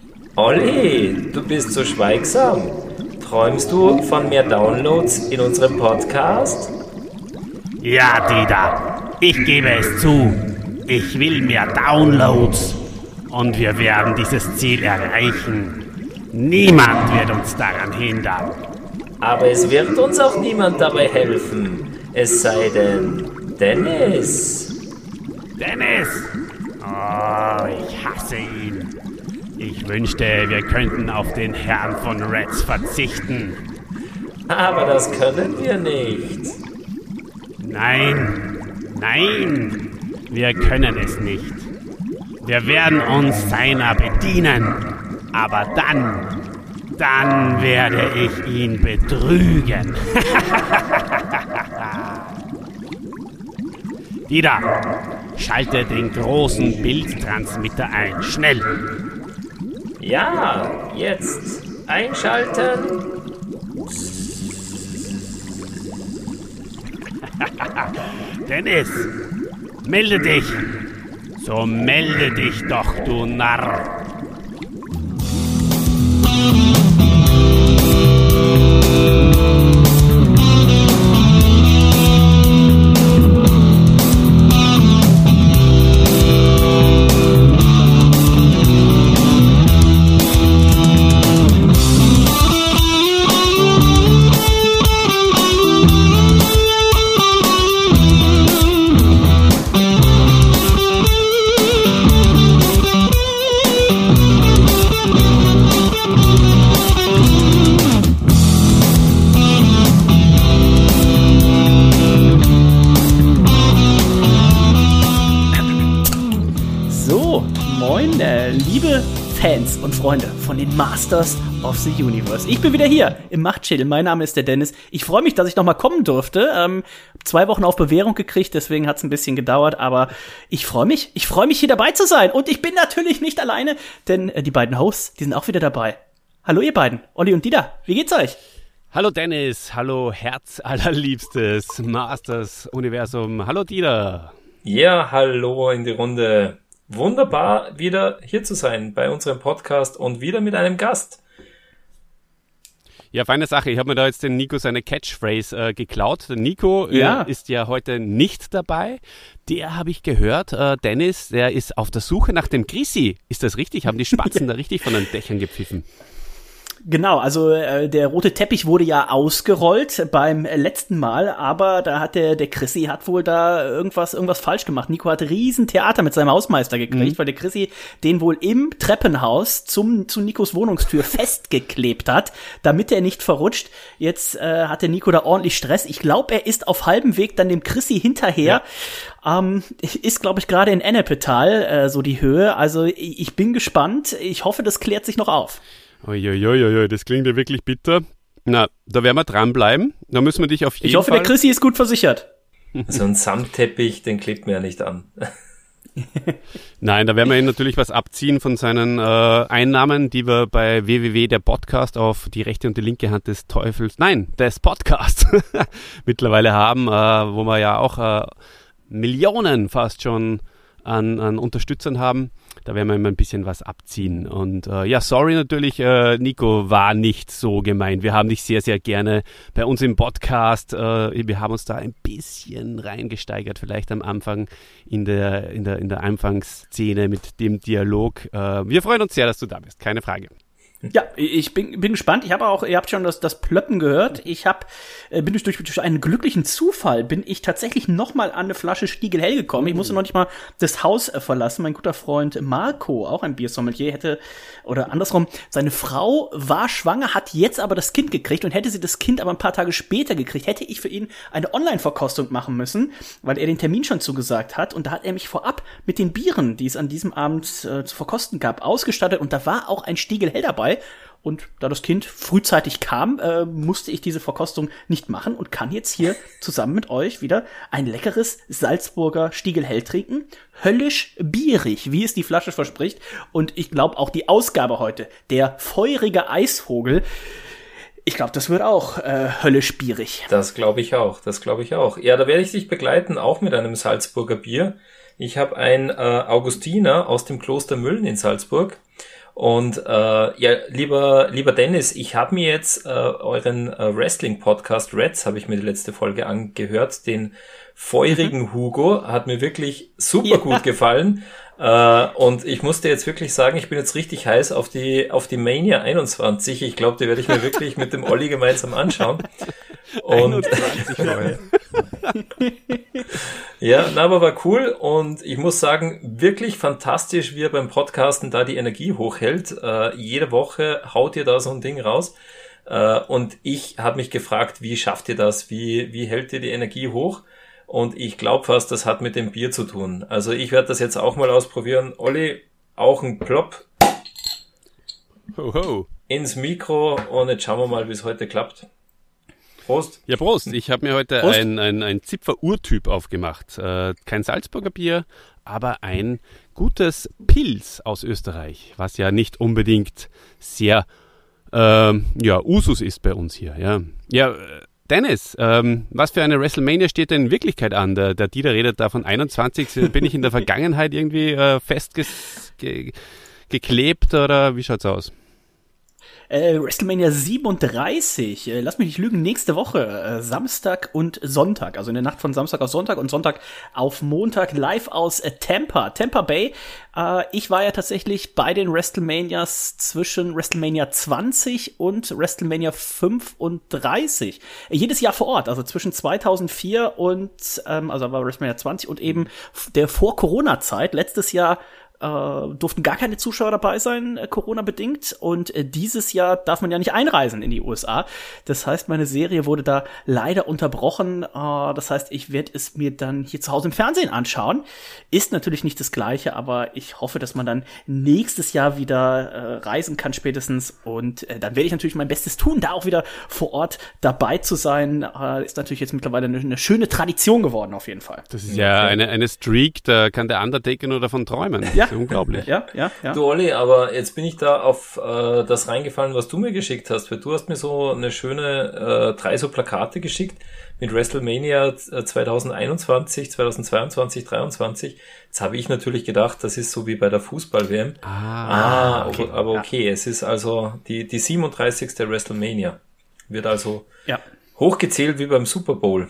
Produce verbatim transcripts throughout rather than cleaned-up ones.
Olli, du bist so schweigsam. Träumst du von mehr Downloads in unserem Podcast? Ja, Dieter, ich gebe es zu. Ich will mehr Downloads. Und wir werden dieses Ziel erreichen. Niemand wird uns daran hindern. Aber es wird uns auch niemand dabei helfen. Es sei denn, Dennis. Dennis! Oh, ich hasse ihn. Ich wünschte, wir könnten auf den Herrn von Reds verzichten. Aber das können wir nicht. Nein, nein, wir können es nicht. Wir werden uns seiner bedienen. Aber dann, dann werde ich ihn betrügen. Dieter, schalte den großen Bildtransmitter ein. Schnell! Ja, jetzt einschalten. Dennis, melde dich! So melde dich doch, du Narr! Fans und Freunde von den Masters of the Universe. Ich bin wieder hier im Machtschädel. Mein Name ist der Dennis. Ich freue mich, dass ich noch mal kommen durfte. Ähm, zwei Wochen auf Bewährung gekriegt, deswegen hat es ein bisschen gedauert. Aber ich freue mich. Ich freue mich, hier dabei zu sein. Und ich bin natürlich nicht alleine, denn äh, die beiden Hosts, die sind auch wieder dabei. Hallo ihr beiden, Olli und Dieter. Wie geht's euch? Hallo Dennis, hallo Herz allerliebstes Masters Universum. Hallo Dieter. Ja, hallo in die Runde. Wunderbar, wieder hier zu sein bei unserem Podcast und wieder mit einem Gast. Ja, feine Sache. Ich habe mir da jetzt den Nico seine Catchphrase äh, geklaut. Der Nico ja. äh, ist ja heute nicht dabei. Der habe ich gehört, äh, Dennis, der ist auf der Suche nach dem Chrissy. Ist das richtig? Haben die Spatzen da richtig von den Dächern gepfiffen? Genau, also äh, der rote Teppich wurde ja ausgerollt beim letzten Mal, aber da hat der der Chrissy hat wohl da irgendwas irgendwas falsch gemacht. Nico hat riesen Theater mit seinem Hausmeister gekriegt, mhm. weil der Chrissy den wohl im Treppenhaus zum zu Nikos Wohnungstür festgeklebt hat, damit er nicht verrutscht. Jetzt äh, hat der Nico da ordentlich Stress. Ich glaube, er ist auf halbem Weg dann dem Chrissy hinterher. Ja. Ähm, ist, glaube ich, gerade in Ennepetal äh, so die Höhe. Also ich, ich bin gespannt. Ich hoffe, das klärt sich noch auf. Uiuiui, das klingt ja wirklich bitter. Na, da werden wir dranbleiben. Da müssen wir dich auf jeden Fall... Ich hoffe, Fall der Chrissy ist gut versichert. So ein Samtteppich, den klebt man ja nicht an. Nein, da werden wir ihn natürlich was abziehen von seinen äh, Einnahmen, die wir bei w w w der Podcast auf die rechte und die linke Hand des Teufels, nein, des Podcasts mittlerweile haben, äh, wo wir ja auch äh, Millionen fast schon an, an Unterstützern haben. Da werden wir immer ein bisschen was abziehen. Und äh, ja, sorry natürlich, äh, Nico, war nicht so gemeint. Wir haben dich sehr, sehr gerne bei uns im Podcast. Äh, wir haben uns da ein bisschen reingesteigert, vielleicht am Anfang in der, in der, in der Anfangsszene mit dem Dialog. Äh, wir freuen uns sehr, dass du da bist, keine Frage. Ja, ich bin, bin gespannt. Ich habe auch, ihr habt schon das, das Plöppen gehört. Ich hab, bin durch, durch, durch einen glücklichen Zufall bin ich tatsächlich noch mal an eine Flasche Stiegelhell gekommen. Ich musste noch nicht mal das Haus äh, verlassen. Mein guter Freund Marco, auch ein Biersommelier, hätte, oder andersrum, seine Frau war schwanger, hat jetzt aber das Kind gekriegt und hätte sie das Kind aber ein paar Tage später gekriegt, hätte ich für ihn eine Online-Verkostung machen müssen, weil er den Termin schon zugesagt hat. Und da hat er mich vorab mit den Bieren, die es an diesem Abend äh, zu verkosten gab, ausgestattet. Und da war auch ein Stiegelhell dabei. Und da das Kind frühzeitig kam, äh, musste ich diese Verkostung nicht machen und kann jetzt hier zusammen mit euch wieder ein leckeres Salzburger Stiegelhell trinken. Höllisch bierig, wie es die Flasche verspricht. Und ich glaube auch die Ausgabe heute, der feurige Eisvogel, ich glaube, das wird auch äh, höllisch bierig. Das glaube ich auch, das glaube ich auch. Ja, da werde ich dich begleiten, auch mit einem Salzburger Bier. Ich habe ein äh, Augustiner aus dem Kloster Müllen in Salzburg. Und äh, ja, lieber lieber Dennis, ich habe mir jetzt äh, euren äh, Wrestling-Podcast Reds, habe ich mir die letzte Folge angehört, den feurigen mhm. Hugo, hat mir wirklich super ja. gut gefallen. Uh, und ich musste jetzt wirklich sagen, ich bin jetzt richtig heiß auf die auf die Mania einundzwanzig. Ich glaube, die werde ich mir wirklich mit dem Olli gemeinsam anschauen. Und einundzwanzig ja, na, aber war cool und ich muss sagen, wirklich fantastisch, wie er beim Podcasten da die Energie hochhält. Uh, jede Woche haut ihr da so ein Ding raus. Uh, und ich habe mich gefragt, wie schafft ihr das? Wie wie hält ihr die Energie hoch? Und ich glaube fast, das hat mit dem Bier zu tun. Also ich werde das jetzt auch mal ausprobieren. Olli, auch ein Plopp ho, ho. ins Mikro und jetzt schauen wir mal, wie es heute klappt. Prost. Ja, Prost. Ich habe mir heute Prost. ein, ein, ein Zipfer-Urtyp aufgemacht. Äh, kein Salzburger Bier, aber ein gutes Pils aus Österreich, was ja nicht unbedingt sehr ähm, ja, Usus ist bei uns hier. Ja, ja. Dennis, ähm, was für eine WrestleMania steht denn in Wirklichkeit an? Der, der Dieter redet da von einundzwanzig. Bin ich in der Vergangenheit irgendwie äh, festgeklebt oder wie schaut's aus? Äh, WrestleMania siebenunddreißig, äh, lass mich nicht lügen, nächste Woche, äh, Samstag und Sonntag, also in der Nacht von Samstag auf Sonntag und Sonntag auf Montag live aus äh, Tampa, Tampa Bay. Äh, ich war ja tatsächlich bei den WrestleManias zwischen WrestleMania zwanzig und WrestleMania fünfunddreißig. Äh, jedes Jahr vor Ort, also zwischen zweitausendvier und, ähm, also war WrestleMania zwanzig und eben der Vor-Corona-Zeit, letztes Jahr Uh, durften gar keine Zuschauer dabei sein, äh, Corona-bedingt. Und äh, dieses Jahr darf man ja nicht einreisen in die U S A. Das heißt, meine Serie wurde da leider unterbrochen. Uh, das heißt, ich werde es mir dann hier zu Hause im Fernsehen anschauen. Ist natürlich nicht das Gleiche, aber ich hoffe, dass man dann nächstes Jahr wieder äh, reisen kann spätestens. Und äh, dann werde ich natürlich mein Bestes tun, da auch wieder vor Ort dabei zu sein. Uh, ist natürlich jetzt mittlerweile eine, eine schöne Tradition geworden, auf jeden Fall. Das ist ja eine, eine Streak, da kann der Undertaker nur davon träumen. Ja. Unglaublich. Ja, ja, ja. Du Olli, aber jetzt bin ich da auf äh, das reingefallen, was du mir geschickt hast, weil du hast mir so eine schöne äh, drei so Plakate geschickt mit WrestleMania zwanzig einundzwanzig, zwanzig zweiundzwanzig, dreiundzwanzig. Jetzt habe ich natürlich gedacht, das ist so wie bei der Fußball-W M. Ah, ah okay. aber, aber okay, ja. Es ist also die, die siebenunddreißigste WrestleMania. Wird also ja. hochgezählt wie beim Super Bowl.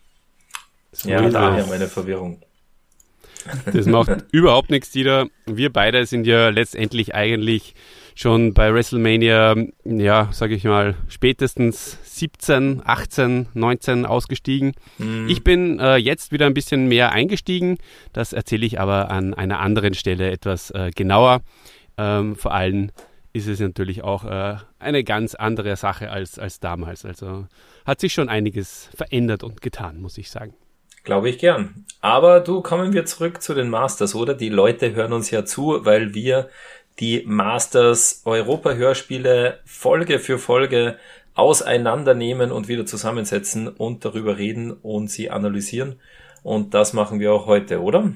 So ja, daher meine Verwirrung. Das macht überhaupt nichts, Dieter. Wir beide sind ja letztendlich eigentlich schon bei WrestleMania, ja, sage ich mal, spätestens siebzehn, achtzehn, neunzehn ausgestiegen. Mhm. Ich bin äh, jetzt wieder ein bisschen mehr eingestiegen. Das erzähle ich aber an einer anderen Stelle etwas äh, genauer. Ähm, vor allem ist es natürlich auch äh, eine ganz andere Sache als, als damals. Also hat sich schon einiges verändert und getan, muss ich sagen. Glaube ich gern. Aber du, kommen wir zurück zu den Masters, oder? Die Leute hören uns ja zu, weil wir die Masters Europa-Hörspiele Folge für Folge auseinandernehmen und wieder zusammensetzen und darüber reden und sie analysieren. Und das machen wir auch heute, oder?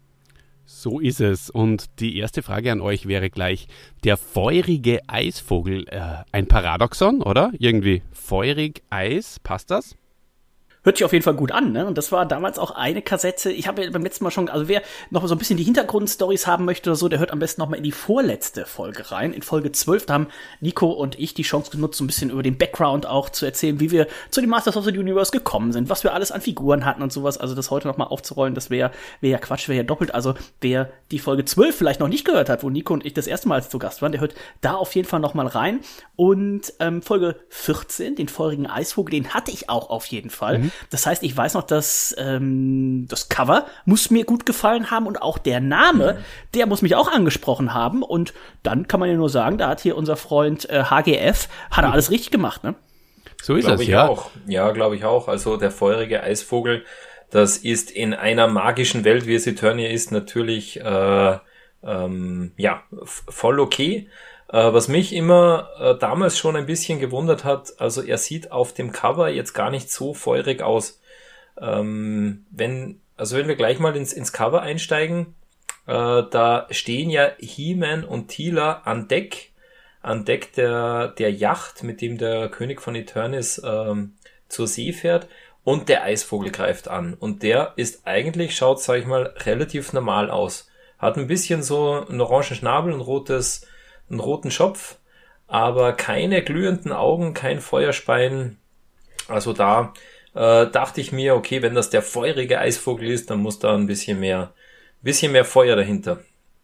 So ist es. Und die erste Frage an euch wäre gleich, der feurige Eisvogel, äh, ein Paradoxon, oder? Irgendwie feurig, Eis, passt das? Hört sich auf jeden Fall gut an, ne? Und das war damals auch eine Kassette. Ich habe ja beim letzten Mal schon, also wer noch so ein bisschen die Hintergrundstories haben möchte oder so, der hört am besten noch mal in die vorletzte Folge rein. In Folge zwölf, da haben Nico und ich die Chance genutzt, so ein bisschen über den Background auch zu erzählen, wie wir zu den Masters of the Universe gekommen sind, was wir alles an Figuren hatten und sowas. Also das heute noch mal aufzurollen, das wäre wär ja Quatsch, wäre ja doppelt. Also wer die Folge zwölf vielleicht noch nicht gehört hat, wo Nico und ich das erste Mal zu Gast waren, der hört da auf jeden Fall noch mal rein. Und ähm, Folge vierzehn, den feurigen Eisvogel, den hatte ich auch auf jeden Fall. Mhm. Das heißt, ich weiß noch, dass ähm, das Cover muss mir gut gefallen haben und auch der Name, mhm. der muss mich auch angesprochen haben. Und dann kann man ja nur sagen, da hat hier unser Freund äh, H G F, hat er alles richtig gemacht, ne? So ist glaub es, ich ja. Auch. Ja, glaube ich auch. Also der feurige Eisvogel, das ist in einer magischen Welt, wie es Eternia ist, natürlich äh, ähm, ja voll okay. Äh, was mich immer äh, damals schon ein bisschen gewundert hat, also er sieht auf dem Cover jetzt gar nicht so feurig aus. Ähm, wenn, also wenn wir gleich mal ins, ins Cover einsteigen, äh, da stehen ja He-Man und Teela an Deck, an Deck der, der Yacht, mit dem der König von Eternis ähm, zur See fährt, und der Eisvogel greift an. Und der ist eigentlich, schaut, sag ich mal, relativ normal aus. Hat ein bisschen so einen orangen Schnabel, ein rotes einen roten Schopf, aber keine glühenden Augen, kein Feuerspeien. Also da äh, dachte ich mir, okay, wenn das der feurige Eisvogel ist, dann muss da ein bisschen mehr, bisschen mehr Feuer dahinter.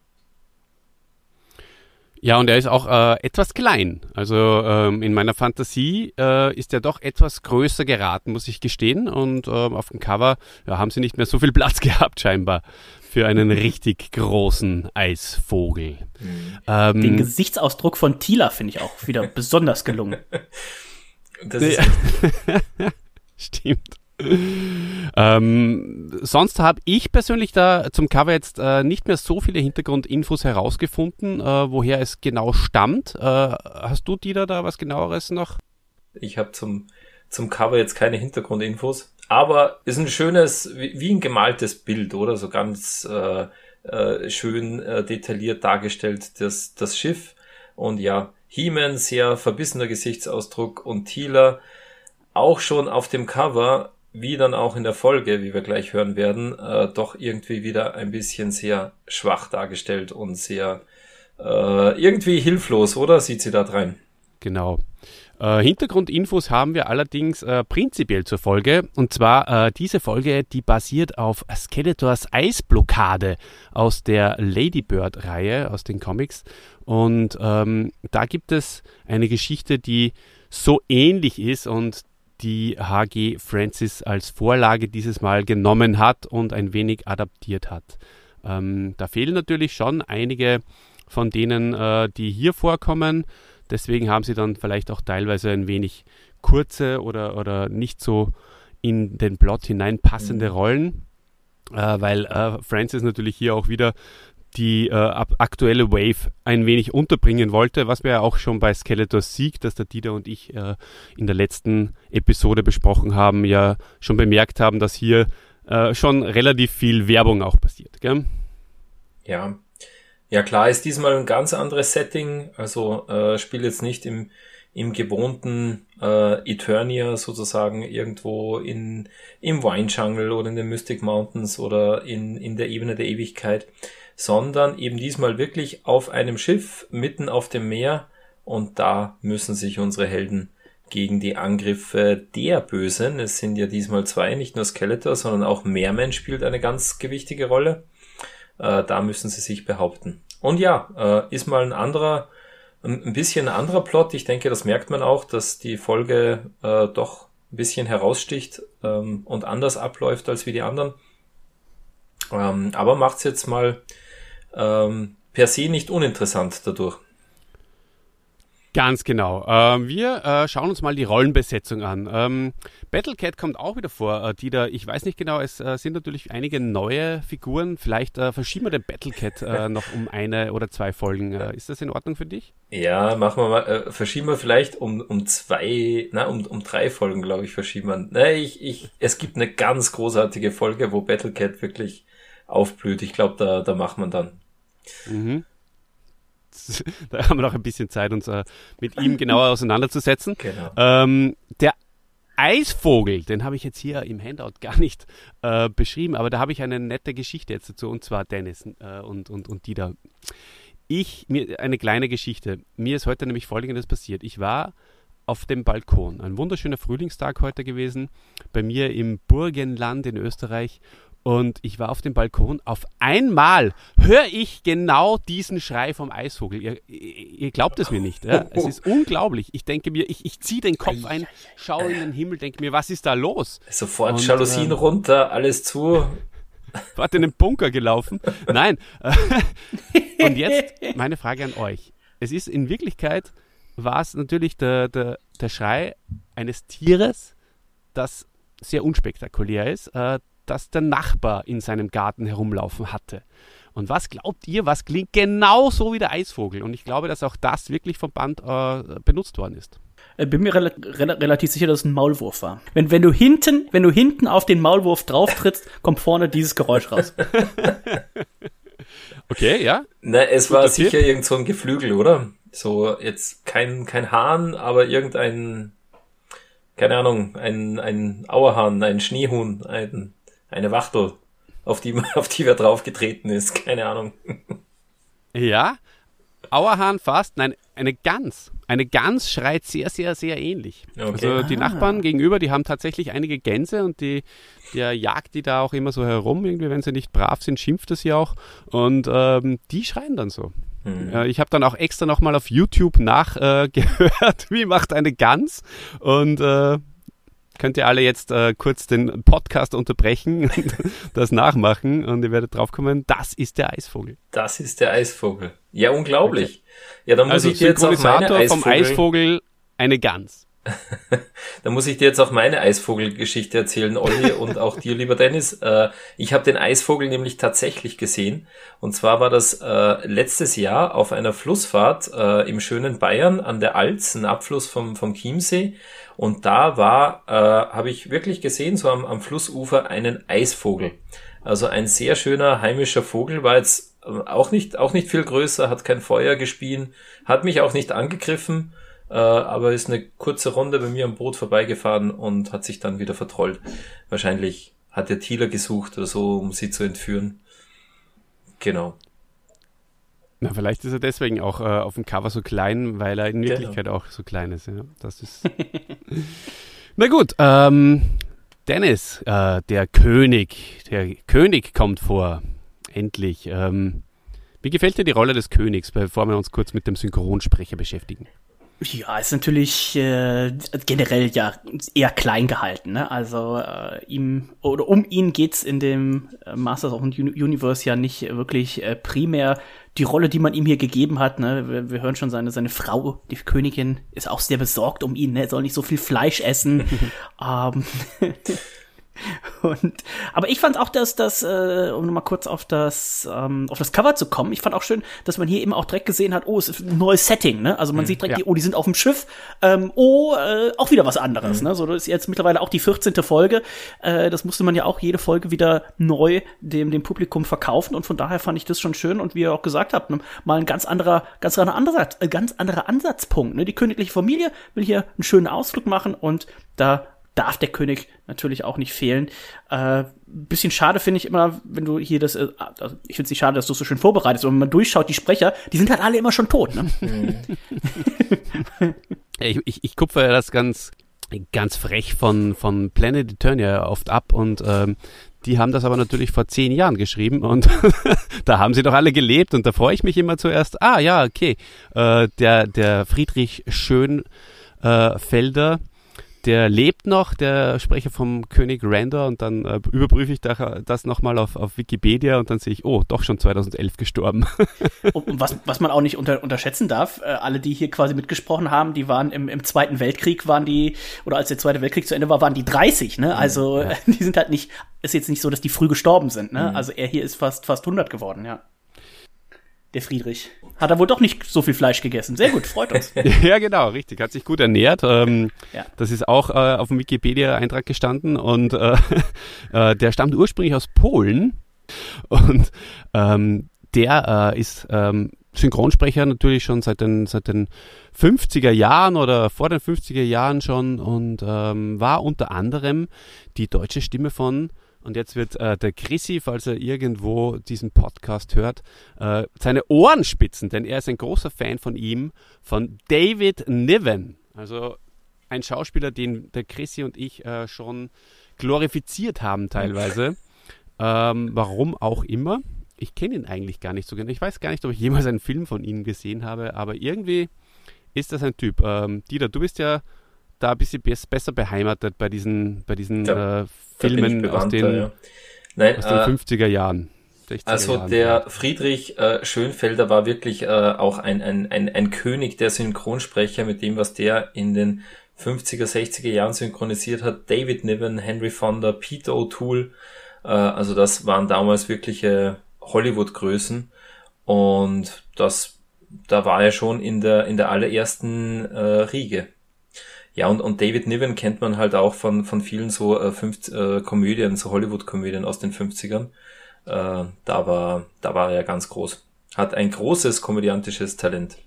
Ja, und er ist auch äh, etwas klein. Also ähm, in meiner Fantasie äh, ist er doch etwas größer geraten, muss ich gestehen. Und ähm, auf dem Cover ja, haben sie nicht mehr so viel Platz gehabt scheinbar für einen richtig großen Eisvogel. Mhm. Ähm, Den Gesichtsausdruck von Tila finde ich auch wieder besonders gelungen. Das ist Stimmt. Ähm, sonst habe ich persönlich da zum Cover jetzt äh, nicht mehr so viele Hintergrundinfos herausgefunden, äh, woher es genau stammt. Äh, hast du, Dieter, da was genaueres noch? Ich habe zum, zum Cover jetzt keine Hintergrundinfos, aber ist ein schönes, wie, wie ein gemaltes Bild, oder? So ganz äh, äh, schön äh, detailliert dargestellt, das, das Schiff. Und ja, He-Man, sehr verbissener Gesichtsausdruck, und Teela auch schon auf dem Cover, wie dann auch in der Folge, wie wir gleich hören werden, äh, doch irgendwie wieder ein bisschen sehr schwach dargestellt und sehr äh, irgendwie hilflos, oder? Sieht sie da rein? Genau. Äh, Hintergrundinfos haben wir allerdings äh, prinzipiell zur Folge. Und zwar äh, diese Folge, die basiert auf Skeletors Eisblockade aus der Ladybird-Reihe, aus den Comics. Und ähm, da gibt es eine Geschichte, die so ähnlich ist und die H G Francis als Vorlage dieses Mal genommen hat und ein wenig adaptiert hat. Ähm, da fehlen natürlich schon einige von denen, äh, die hier vorkommen. Deswegen haben sie dann vielleicht auch teilweise ein wenig kurze oder, oder nicht so in den Plot hineinpassende Rollen, äh, weil äh, Francis natürlich hier auch wieder die äh, aktuelle Wave ein wenig unterbringen wollte, was wir ja auch schon bei Skeletors Sieg, das der Dieter und ich äh, in der letzten Episode besprochen haben, ja schon bemerkt haben, dass hier äh, schon relativ viel Werbung auch passiert, gell? Ja, ja klar, ist diesmal ein ganz anderes Setting, also äh, spielt jetzt nicht im, im gewohnten äh, Eternia sozusagen irgendwo in im Wine Jungle oder in den Mystic Mountains oder in, in der Ebene der Ewigkeit, sondern eben diesmal wirklich auf einem Schiff mitten auf dem Meer, und da müssen sich unsere Helden gegen die Angriffe der Bösen, es sind ja diesmal zwei, nicht nur Skeletor, sondern auch Meerman spielt eine ganz gewichtige Rolle, äh, da müssen sie sich behaupten. Und ja, äh, ist mal ein anderer, ein, ein bisschen ein anderer Plot, ich denke, das merkt man auch, dass die Folge äh, doch ein bisschen heraussticht ähm, und anders abläuft als wie die anderen. Ähm, aber macht's jetzt mal ähm, per se nicht uninteressant dadurch. Ganz genau. Ähm, wir äh, schauen uns mal die Rollenbesetzung an. Ähm, Battlecat kommt auch wieder vor, äh, Dieter. Ich weiß nicht genau, es äh, sind natürlich einige neue Figuren. Vielleicht äh, verschieben wir den Battlecat äh, noch um eine oder zwei Folgen. Äh, ist das in Ordnung für dich? Ja, machen wir mal. Äh, verschieben wir vielleicht um um zwei, na um um drei Folgen, glaube ich, verschieben wir. Ne, ich ich. Es gibt eine ganz großartige Folge, wo Battlecat wirklich aufblüht. Ich glaube, da da macht man dann. Mhm. Da haben wir noch ein bisschen Zeit, uns äh, mit ihm genauer auseinanderzusetzen. Genau. Ähm, der Eisvogel, den habe ich jetzt hier im Handout gar nicht äh, beschrieben, aber da habe ich eine nette Geschichte jetzt dazu, und zwar Dennis äh, und, und, und Dieter. Ich, mir, eine kleine Geschichte. Mir ist heute nämlich Folgendes passiert. Ich war auf dem Balkon. Ein wunderschöner Frühlingstag heute gewesen, bei mir im Burgenland in Österreich. Und ich war auf dem Balkon. Auf einmal höre ich genau diesen Schrei vom Eisvogel. Ihr, ihr glaubt es mir nicht. Ja? Es ist unglaublich. Ich denke mir, ich, ich ziehe den Kopf ein, schaue in den Himmel, denke mir, was ist da los? Sofort und, Jalousien ähm, runter, alles zu. Wart in den Bunker gelaufen. Nein. Und jetzt meine Frage an euch. Es ist in Wirklichkeit, war es natürlich der, der, der Schrei eines Tieres, das sehr unspektakulär ist, äh, das der Nachbar in seinem Garten herumlaufen hatte. Und was glaubt ihr, was klingt genau so wie der Eisvogel? Und ich glaube, dass auch das wirklich vom Band äh, benutzt worden ist. Ich bin mir rel rel relativ sicher, dass es ein Maulwurf war. Wenn, wenn du hinten, wenn du hinten auf den Maulwurf drauf trittst, kommt vorne dieses Geräusch raus. Okay, ja. Na, es war Guter sicher Tipp. irgend so ein Geflügel, oder? So, jetzt kein, kein Hahn, aber irgendein, keine Ahnung, ein, ein Auerhahn, ein Schneehuhn, ein, eine Wachtel, auf die, auf die wer draufgetreten ist, keine Ahnung. Ja, Auerhahn fast, nein, eine Gans. Eine Gans schreit sehr, sehr, sehr ähnlich. Okay. Also die ah. Nachbarn gegenüber, die haben tatsächlich einige Gänse und die, der jagt die da auch immer so herum. Irgendwie, wenn sie nicht brav sind, schimpft er sie auch. Und ähm, die schreien dann so. Mhm. Äh, ich habe dann auch extra nochmal auf YouTube nachgehört, äh, wie macht eine Gans. Und äh, könnt ihr alle jetzt äh, kurz den Podcast unterbrechen und das nachmachen und ihr werdet draufkommen, das ist der Eisvogel. Das ist der Eisvogel. Ja, unglaublich. Okay. Ja, dann muss also ich dir jetzt auch meine Eisvogel... vom Eisvogel eine Gans. Da muss ich dir jetzt auch meine Eisvogelgeschichte erzählen, Olli, und auch dir, lieber Dennis. Äh, ich habe den Eisvogel nämlich tatsächlich gesehen. Und zwar war das äh, letztes Jahr auf einer Flussfahrt äh, im schönen Bayern an der Alz, ein Abfluss vom, vom Chiemsee. Und da war, äh, habe ich wirklich gesehen, so am, am Flussufer, einen Eisvogel. Also ein sehr schöner heimischer Vogel, war jetzt äh, auch nicht auch nicht viel größer, hat kein Feuer gespien, hat mich auch nicht angegriffen, äh, aber ist eine kurze Runde bei mir am Boot vorbeigefahren und hat sich dann wieder vertrollt. Wahrscheinlich hat der Thieler gesucht oder so, um sie zu entführen. Genau. Na, vielleicht ist er deswegen auch äh, auf dem Cover so klein, weil er in Wirklichkeit genau. auch so klein ist. Ja, das ist. Na gut, ähm, Dennis, äh, der König, der König kommt vor, endlich. Ähm, wie gefällt dir die Rolle des Königs, bevor wir uns kurz mit dem Synchronsprecher beschäftigen? Ja, ist natürlich äh, generell ja eher klein gehalten, ne? Also äh, ihm oder um ihn geht's in dem äh, Masters of the Universe ja nicht wirklich äh, primär. Die Rolle, die man ihm hier gegeben hat, ne, wir, wir hören schon, seine seine Frau, die Königin, ist auch sehr besorgt um ihn, ne, er soll nicht so viel Fleisch essen. ähm, Und, aber ich fand auch, dass das, äh, um nochmal kurz auf das, ähm, auf das Cover zu kommen, ich fand auch schön, dass man hier eben auch direkt gesehen hat, oh, es ist ein neues Setting, ne? Also man mhm, sieht direkt, ja. die, oh, die sind auf dem Schiff, ähm, oh, äh, auch wieder was anderes, mhm. ne? So, das ist jetzt mittlerweile auch die vierzehnte Folge, äh, das musste man ja auch jede Folge wieder neu dem, dem Publikum verkaufen und von daher fand ich das schon schön und wie ihr auch gesagt habt, ne? Mal ein ganz anderer, ganz anderer Ansatz, äh, ganz anderer Ansatzpunkt, ne? Die königliche Familie will hier einen schönen Ausflug machen und da darf der König natürlich auch nicht fehlen. Äh, bisschen schade finde ich immer, wenn du hier das, äh, also ich finde es nicht schade, dass du es so schön vorbereitest, aber wenn man durchschaut, die Sprecher, die sind halt alle immer schon tot, ne? ich, ich, ich kupfer ja das ganz, ganz frech von, von Planet Eternia oft ab und ähm, die haben das aber natürlich vor zehn Jahren geschrieben und da haben sie doch alle gelebt und da freue ich mich immer zuerst, ah ja, okay, äh, der, der Friedrich Schönfelder, äh, der lebt noch, der Sprecher vom König Randor und dann äh, überprüfe ich da, das nochmal auf, auf Wikipedia und dann sehe ich, oh, doch schon zweitausendelf gestorben. Und was, was man auch nicht unter, unterschätzen darf, äh, alle, die hier quasi mitgesprochen haben, die waren im, im Zweiten Weltkrieg, waren die, oder als der Zweite Weltkrieg zu Ende war, waren die dreißig, ne? Also ja. die sind halt nicht, ist jetzt nicht so, dass die früh gestorben sind, ne? Mhm. Also er hier ist fast, fast hundert geworden, ja. Der Friedrich. Hat er wohl doch nicht so viel Fleisch gegessen. Sehr gut, freut uns. Ja, genau, richtig. Hat sich gut ernährt. Ähm, ja. Das ist auch äh, auf dem Wikipedia-Eintrag gestanden und äh, äh, der stammt ursprünglich aus Polen und ähm, der äh, ist ähm, Synchronsprecher natürlich schon seit den, seit den fünfziger Jahren oder vor den fünfziger Jahren schon und ähm, war unter anderem die deutsche Stimme von. Und jetzt wird äh, der Chrissy, falls er irgendwo diesen Podcast hört, äh, seine Ohren spitzen, denn er ist ein großer Fan von ihm, von David Niven. Also ein Schauspieler, den der Chrissy und ich äh, schon glorifiziert haben teilweise. ähm, warum auch immer. Ich kenne ihn eigentlich gar nicht so genau. Ich weiß gar nicht, ob ich jemals einen Film von ihm gesehen habe, aber irgendwie ist das ein Typ. Ähm, Dieter, du bist ja da ein bisschen besser beheimatet bei diesen, bei diesen ja, äh, Filmen aus den, ja. Nein, aus den äh, fünfziger Jahren. Also Jahren, der ja. Friedrich äh, Schönfelder war wirklich äh, auch ein, ein, ein, ein König der Synchronsprecher mit dem, was der in den fünfziger, sechziger Jahren synchronisiert hat. David Niven, Henry Fonda, Peter O'Toole. Äh, also das waren damals wirkliche Hollywood-Größen und das, da war er schon in der, in der allerersten äh, Riege. Ja, und, und David Niven kennt man halt auch von, von vielen so äh, fünf, äh, Komödien, so Hollywood-Komödien aus den fünfzigern. Äh, da war, da war er ganz groß. Hat ein großes komödiantisches Talent.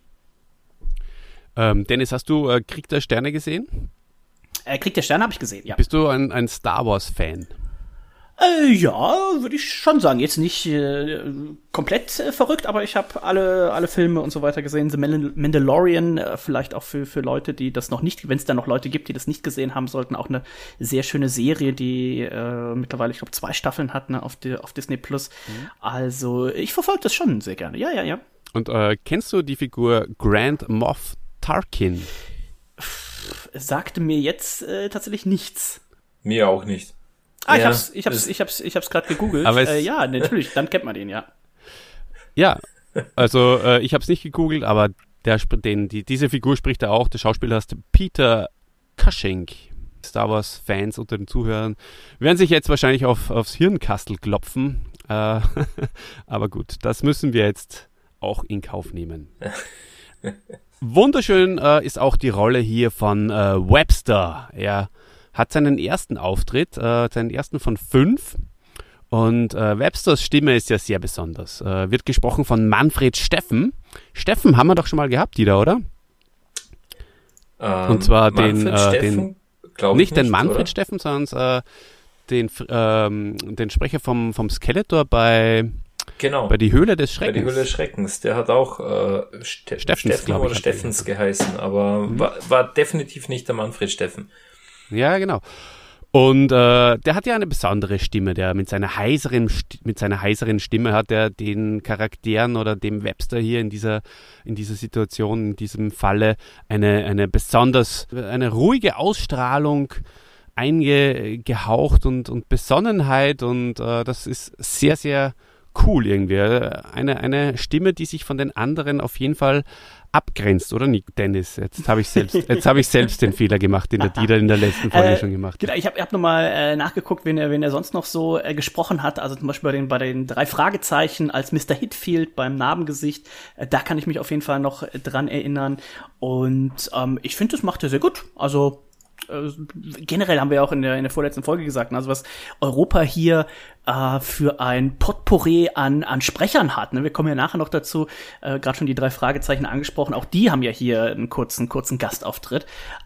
Ähm, Dennis, hast du äh, Krieg der Sterne gesehen? Äh, Krieg der Sterne habe ich gesehen, ja. Bist du ein, ein Star Wars-Fan? Äh, ja, würde ich schon sagen. Jetzt nicht äh, komplett äh, verrückt, aber ich habe alle alle Filme und so weiter gesehen. The Mandalorian, äh, vielleicht auch für für Leute, die das noch nicht, wenn es da noch Leute gibt, die das nicht gesehen haben sollten, auch eine sehr schöne Serie, die äh, mittlerweile, ich glaube, zwei Staffeln hat, ne, auf, die, auf Disney Plus. Mhm. Also ich verfolge das schon sehr gerne. Ja, ja, ja. Und äh, kennst du die Figur Grand Moff Tarkin? Sagte mir jetzt äh, tatsächlich nichts. Mir auch nicht. Ah, ja, ich hab's, ich hab's, ich hab's, ich hab's gerade gegoogelt. Aber es, äh, ja, natürlich, dann kennt man den, ja. Ja, also äh, ich hab's nicht gegoogelt, aber der, den, die, diese Figur spricht er auch. Der Schauspieler heißt Peter Cushing. Star Wars Fans unter den Zuhörern werden sich jetzt wahrscheinlich auf, aufs Hirnkastel klopfen. Äh, aber gut, das müssen wir jetzt auch in Kauf nehmen. Wunderschön äh, ist auch die Rolle hier von äh, Webster. Er hat seinen ersten Auftritt, äh, seinen ersten von fünf. Und äh, Websters Stimme ist ja sehr besonders. Äh, wird gesprochen von Manfred Steffen. Steffen haben wir doch schon mal gehabt, Dieter, oder? Ähm, Und zwar Manfred den, äh, Steffen, den nicht den Manfred oder? Steffen, sondern äh, den, ähm, den Sprecher vom, vom Skeletor bei, genau. bei Die Höhle des Schreckens. Bei Die Höhle des Schreckens. Der hat auch äh, Ste- Steffens, Steffen glaub ich, oder hat Steffens geheißen, aber Mhm. war, war definitiv nicht der Manfred Steffen. Ja, genau. Und äh, der hat ja eine besondere Stimme, der mit seiner heiseren St- mit seiner heiseren Stimme hat er den Charakteren oder dem Webster hier in dieser in dieser Situation, in diesem Falle eine eine besonders eine ruhige Ausstrahlung eingehaucht und und Besonnenheit und äh, das ist sehr sehr cool irgendwie. Eine eine Stimme, die sich von den anderen auf jeden Fall abgrenzt, oder nicht, Dennis? Jetzt habe ich selbst, jetzt habe ich selbst den Fehler gemacht, den der Dieter in der letzten Folge äh, schon gemacht hat. Ich habe hab nochmal äh, nachgeguckt, wen er, wen er sonst noch so äh, gesprochen hat. Also zum Beispiel bei den, bei den drei Fragezeichen als Mister Hitfield beim Narbengesicht. Äh, da kann ich mich auf jeden Fall noch äh, dran erinnern. Und ähm, ich finde, das macht er sehr gut. Also äh, generell haben wir auch in der, in der vorletzten Folge gesagt, also was Europa hier äh, für ein Potpourri an, an Sprechern hat. Ne? Wir kommen ja nachher noch dazu, äh, gerade schon die drei Fragezeichen angesprochen, auch die haben ja hier einen kurzen, kurzen Gastauftritt.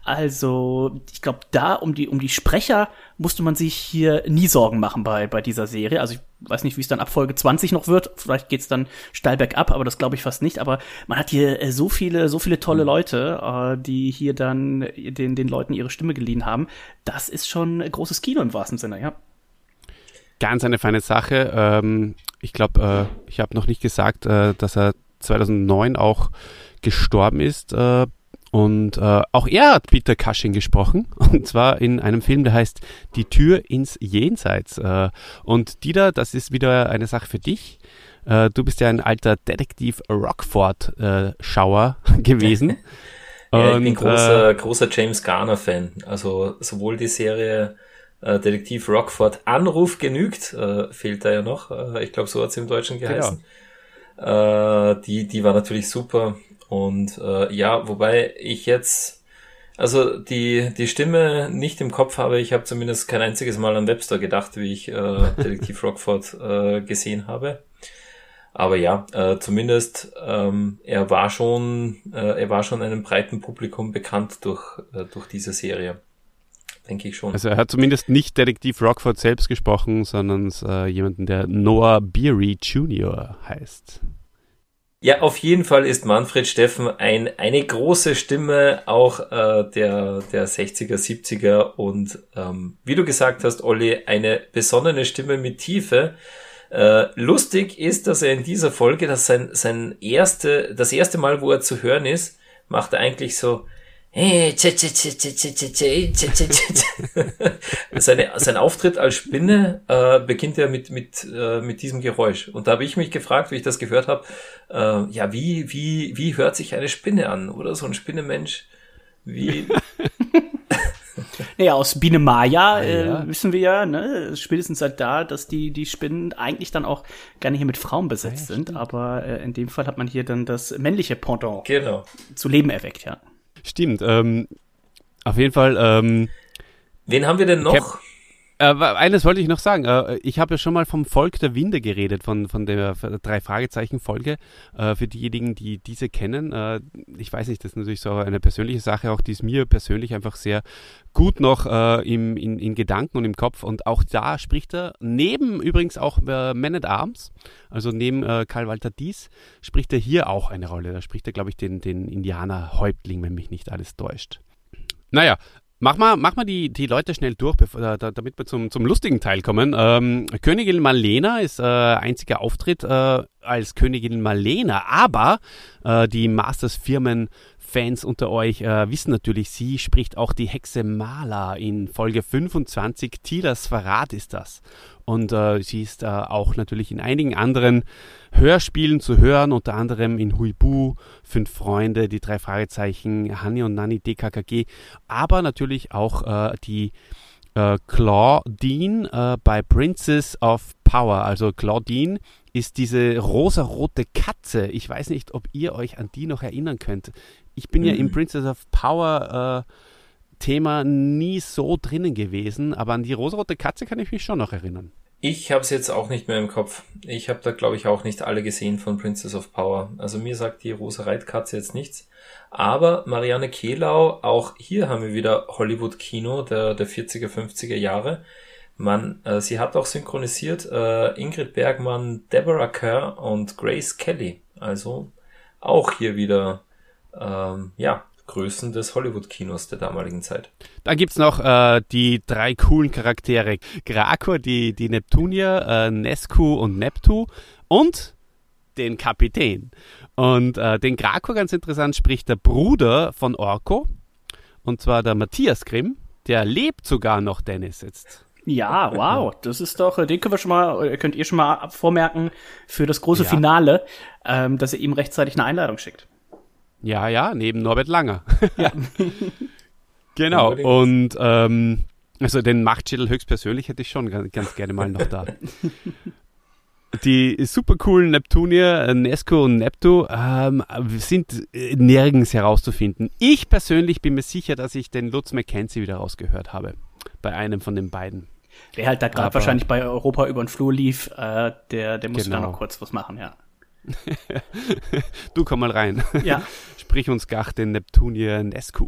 Also ich glaube, da um die, um die Sprecher musste man sich hier nie Sorgen machen bei, bei dieser Serie. Also ich weiß nicht, wie es dann ab Folge zwanzig noch wird. Vielleicht geht's dann steil bergab, aber das glaube ich fast nicht. Aber man hat hier äh, so viele, so viele tolle Leute, äh, die hier dann den, den Leuten ihre Stimme geliehen haben. Das ist schon großes Kino im wahrsten Sinne, ja. Ganz eine feine Sache. Ähm, ich glaube, äh, ich habe noch nicht gesagt, äh, dass er zweitausendneun auch gestorben ist. Äh, und äh, auch er hat Peter Cushing gesprochen. Und zwar in einem Film, der heißt Die Tür ins Jenseits. Äh, und Dieter, das ist wieder eine Sache für dich. Äh, du bist ja ein alter Detektiv Rockford-Schauer äh, gewesen. Ja, und, ich bin großer, äh, großer James Garner-Fan. Also sowohl die Serie äh, Detektiv Rockford Anruf genügt, äh, fehlt da ja noch. Äh, ich glaube, so hat es im Deutschen geheißen. Genau. Äh, die, die war natürlich super. Und äh, ja, wobei ich jetzt, also die, die Stimme nicht im Kopf habe, ich habe zumindest kein einziges Mal an Webster gedacht, wie ich äh, Detektiv Rockford äh, gesehen habe. Aber ja, äh, zumindest ähm, er war schon, äh, er war schon einem breiten Publikum bekannt durch äh, durch diese Serie, denke ich schon. Also er hat zumindest nicht Detektiv Rockford selbst gesprochen, sondern äh, jemanden, der Noah Beery Junior heißt. Ja, auf jeden Fall ist Manfred Steffen ein eine große Stimme auch äh, der der sechziger, siebziger und ähm, wie du gesagt hast, Olli, eine besonnene Stimme mit Tiefe. Äh, lustig ist, dass er in dieser Folge, dass sein sein erste das erste Mal, wo er zu hören ist, macht er eigentlich so seine sein Auftritt als Spinne äh, beginnt ja mit mit äh, mit diesem Geräusch und da habe ich mich gefragt, wie ich das gehört habe, äh, ja wie wie wie hört sich eine Spinne an oder so ein Spinnemensch wie Naja, aus Biene Maya ah, äh, ja. wissen wir ja, ne, spätestens seit da, dass die die Spinnen eigentlich dann auch gar nicht hier mit Frauen besetzt ja, sind, aber äh, in dem Fall hat man hier dann das männliche Pendant genau zu Leben erweckt, ja. Stimmt, ähm, auf jeden Fall. Ähm, Wen haben wir denn noch? Cap- Äh, eines wollte ich noch sagen. Äh, ich habe ja schon mal vom Volk der Winde geredet, von, von der Drei-Fragezeichen-Folge. Äh, für diejenigen, die diese kennen. Äh, ich weiß nicht, das ist natürlich so eine persönliche Sache, auch die ist mir persönlich einfach sehr gut noch äh, im, in, in Gedanken und im Kopf. Und auch da spricht er, neben übrigens auch äh, Man at Arms, also neben äh, Karl Walter Dies, spricht er hier auch eine Rolle. Da spricht er, glaube ich, den, den Indianer-Häuptling, wenn mich nicht alles täuscht. Naja, Mach mal, mach mal die, die Leute schnell durch, bevor, da, damit wir zum, zum lustigen Teil kommen. Ähm, Königin Malena ist äh, einziger Auftritt äh, als Königin Malena, aber äh, die Masters-Firmen-Fans unter euch äh, wissen natürlich, sie spricht auch die Hexe Mala in Folge fünfundzwanzig. Tilas Verrat ist das. Und äh, sie ist äh, auch natürlich in einigen anderen Hörspielen zu hören, unter anderem in Huibu, Fünf Freunde, die drei Fragezeichen, Hani und Nani, D K K G, aber natürlich auch äh, die äh, Claudine äh, bei Princess of Power. Also Claudine ist diese rosarote Katze. Ich weiß nicht, ob ihr euch an die noch erinnern könnt. Ich bin mhm. ja im Princess of Power äh, Thema nie so drinnen gewesen, aber an die rosarote Katze kann ich mich schon noch erinnern. Ich habe es jetzt auch nicht mehr im Kopf. Ich habe da, glaube ich, auch nicht alle gesehen von Princess of Power. Also mir sagt die rosa Reitkatze jetzt nichts. Aber Marianne Kehlau, auch hier haben wir wieder Hollywood-Kino der, der vierziger, fünfziger Jahre. Man, äh, sie hat auch synchronisiert äh, Ingrid Bergmann, Deborah Kerr und Grace Kelly. Also auch hier wieder, ähm, ja, Größen des Hollywood-Kinos der damaligen Zeit. Dann gibt's noch äh, die drei coolen Charaktere. Grakor, die, die Neptunier, äh, Nesku und Neptu und den Kapitän. Und äh, den Grakor, ganz interessant, spricht der Bruder von Orko, und zwar der Matthias Grimm. Der lebt sogar noch, Dennis, jetzt. Ja, wow, das ist doch, den können wir schon mal, könnt ihr schon mal vormerken für das große ja. Finale, ähm, dass ihr ihm rechtzeitig eine Einladung schickt. Ja, ja, neben Norbert Langer. Ja. Genau, und ähm, also den Machtschädel höchstpersönlich hätte ich schon ganz, ganz gerne mal noch da. Die super coolen Neptunier, Nesco und Neptu, ähm, sind nirgends herauszufinden. Ich persönlich bin mir sicher, dass ich den Lutz McKenzie wieder rausgehört habe. Bei einem von den beiden. Der halt da gerade wahrscheinlich bei Europa über den Flur lief, äh, der, der muss genau. da noch kurz was machen, ja. Du komm mal rein. Ja. Sprich uns gar den Neptunier Nescu.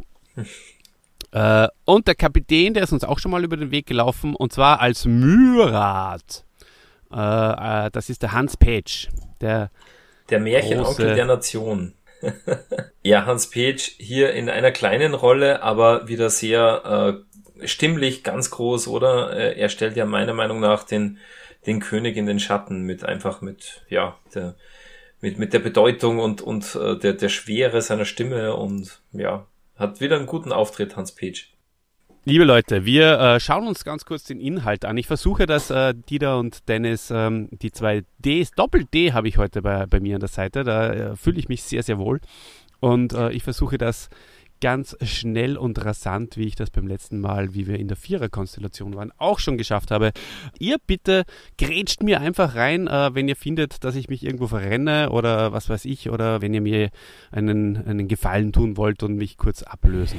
äh, und der Kapitän, der ist uns auch schon mal über den Weg gelaufen, und zwar als Myrat. Äh, äh, das ist der Hans Petsch. Der, der Märchenonkel der Nation. Ja, Hans Petsch hier in einer kleinen Rolle, aber wieder sehr äh, stimmlich, ganz groß, oder? Äh, er stellt ja meiner Meinung nach den, den König in den Schatten mit einfach mit, ja, der Mit, mit der Bedeutung und, und äh, der, der Schwere seiner Stimme, und ja, hat wieder einen guten Auftritt, Hans Petsch. Liebe Leute, wir äh, schauen uns ganz kurz den Inhalt an. Ich versuche, dass äh, Dieter und Dennis, ähm, die zwei Ds, Doppel-D habe ich heute bei, bei mir an der Seite, da äh, fühle ich mich sehr, sehr wohl. Und äh, ich versuche das ganz schnell und rasant, wie ich das beim letzten Mal, wie wir in der Vierer-Konstellation waren, auch schon geschafft habe. Ihr bitte grätscht mir einfach rein, äh, wenn ihr findet, dass ich mich irgendwo verrenne oder was weiß ich, oder wenn ihr mir einen, einen Gefallen tun wollt und mich kurz ablösen.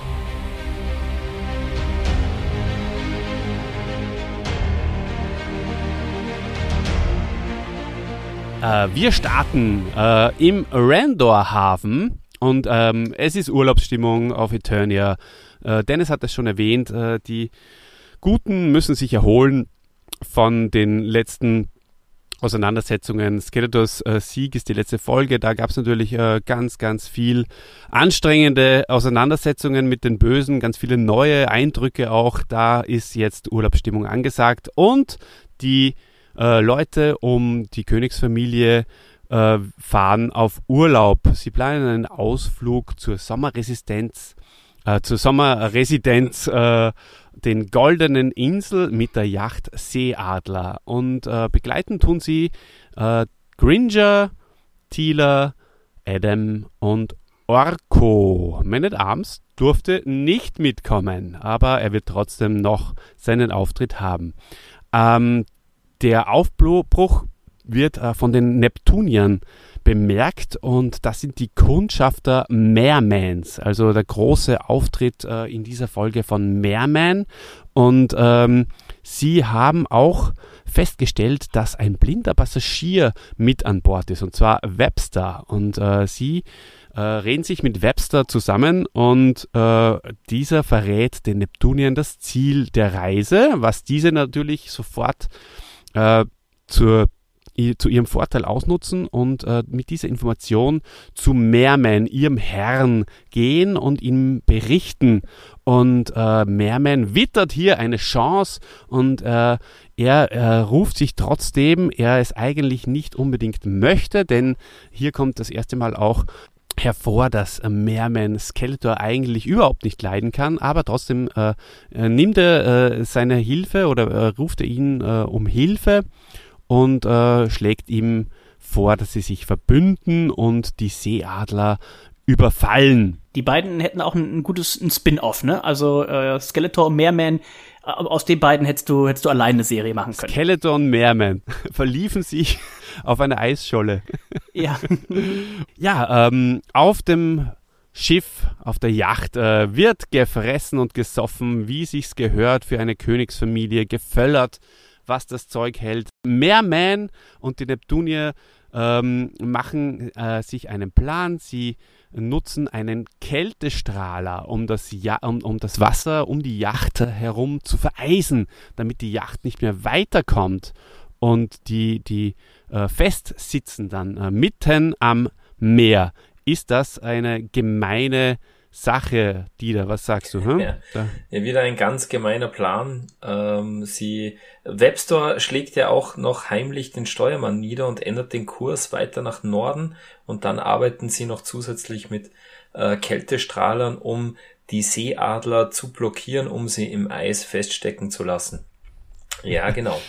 Äh, wir starten äh, im Randor-Hafen. Und ähm, es ist Urlaubsstimmung auf Eternia. Äh, Dennis hat es schon erwähnt, äh, die Guten müssen sich erholen von den letzten Auseinandersetzungen. Skeletors äh, Sieg ist die letzte Folge. Da gab es natürlich äh, ganz, ganz viel anstrengende Auseinandersetzungen mit den Bösen, ganz viele neue Eindrücke auch. Da ist jetzt Urlaubsstimmung angesagt. Und die äh, Leute um die Königsfamilie Äh, fahren auf Urlaub. Sie planen einen Ausflug zur Sommerresidenz, äh, zur Sommerresidenz, äh, den Goldenen Insel mit der Yacht Seeadler. Und äh, begleiten tun sie äh, Gringer, Teela, Adam und Orko. Man at Arms durfte nicht mitkommen, aber er wird trotzdem noch seinen Auftritt haben. Ähm, der Aufbruch wird äh, von den Neptuniern bemerkt, und das sind die Kundschafter Mermans, also der große Auftritt äh, in dieser Folge von Merman, und ähm, sie haben auch festgestellt, dass ein blinder Passagier mit an Bord ist, und zwar Webster. Und äh, sie äh, reden sich mit Webster zusammen und äh, dieser verrät den Neptuniern das Ziel der Reise, was diese natürlich sofort äh, zur zu ihrem Vorteil ausnutzen und äh, mit dieser Information zu Merman, ihrem Herrn, gehen und ihm berichten. Und äh, Merman wittert hier eine Chance und äh, er äh, ruft sich trotzdem, er es eigentlich nicht unbedingt möchte, denn hier kommt das erste Mal auch hervor, dass äh, Merman Skeletor eigentlich überhaupt nicht leiden kann, aber trotzdem äh, äh, nimmt er äh, seine Hilfe oder äh, ruft er ihn äh, um Hilfe und äh, schlägt ihm vor, dass sie sich verbünden und die Seeadler überfallen. Die beiden hätten auch ein, ein gutes ein Spin-off, ne? Also äh, Skeletor und Merman, äh, aus den beiden hättest du hättest du alleine eine Serie machen können. Skeletor und Merman verliefen sich auf eine Eisscholle. Ja. ja, ähm, auf dem Schiff, auf der Yacht äh, wird gefressen und gesoffen, wie sich's gehört für eine Königsfamilie, geföllert, was das Zeug hält. Merman und die Neptunier ähm, machen äh, sich einen Plan. Sie nutzen einen Kältestrahler, um das, ja- um, um das Wasser um die Yacht herum zu vereisen, damit die Yacht nicht mehr weiterkommt. Und die, die äh, festsitzen dann äh, mitten am Meer. Ist das eine gemeine Sache, Dieter, was sagst du? Hm? Ja. ja, wieder ein ganz gemeiner Plan. Ähm, sie, Webster schlägt ja auch noch heimlich den Steuermann nieder und ändert den Kurs weiter nach Norden und dann arbeiten sie noch zusätzlich mit äh, Kältestrahlern, um die Seeadler zu blockieren, um sie im Eis feststecken zu lassen. Ja, genau.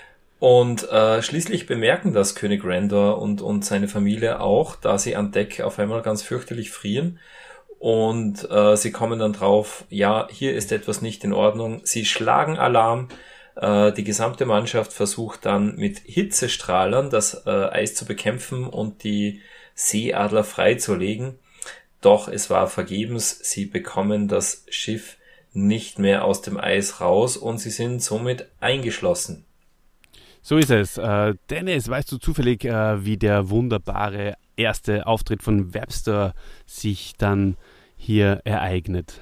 Und äh, schließlich bemerken das König Randor und, und seine Familie auch, da sie an Deck auf einmal ganz fürchterlich frieren. Und äh, sie kommen dann drauf, ja, hier ist etwas nicht in Ordnung. Sie schlagen Alarm. Äh, die gesamte Mannschaft versucht dann mit Hitzestrahlern das äh, Eis zu bekämpfen und die Seeadler freizulegen. Doch es war vergebens. Sie bekommen das Schiff nicht mehr aus dem Eis raus und sie sind somit eingeschlossen. So ist es. Äh, Dennis, weißt du zufällig, äh, wie der wunderbare erste Auftritt von Webster sich dann hier ereignet?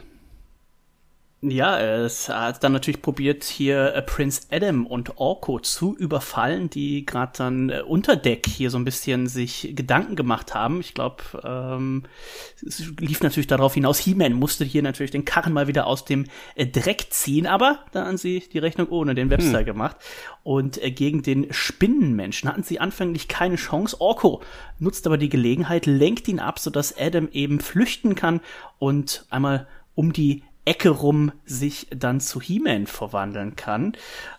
Ja, es hat dann natürlich probiert, hier äh, Prince Adam und Orko zu überfallen, die gerade dann äh, unter Deck hier so ein bisschen sich Gedanken gemacht haben. Ich glaube, ähm, es lief natürlich darauf hinaus, He-Man musste hier natürlich den Karren mal wieder aus dem äh, Dreck ziehen, aber da haben sie die Rechnung ohne den Webster hm. gemacht. Und äh, gegen den Spinnenmenschen hatten sie anfänglich keine Chance. Orko nutzt aber die Gelegenheit, lenkt ihn ab, sodass Adam eben flüchten kann und einmal um die Ecke rum sich dann zu He-Man verwandeln kann.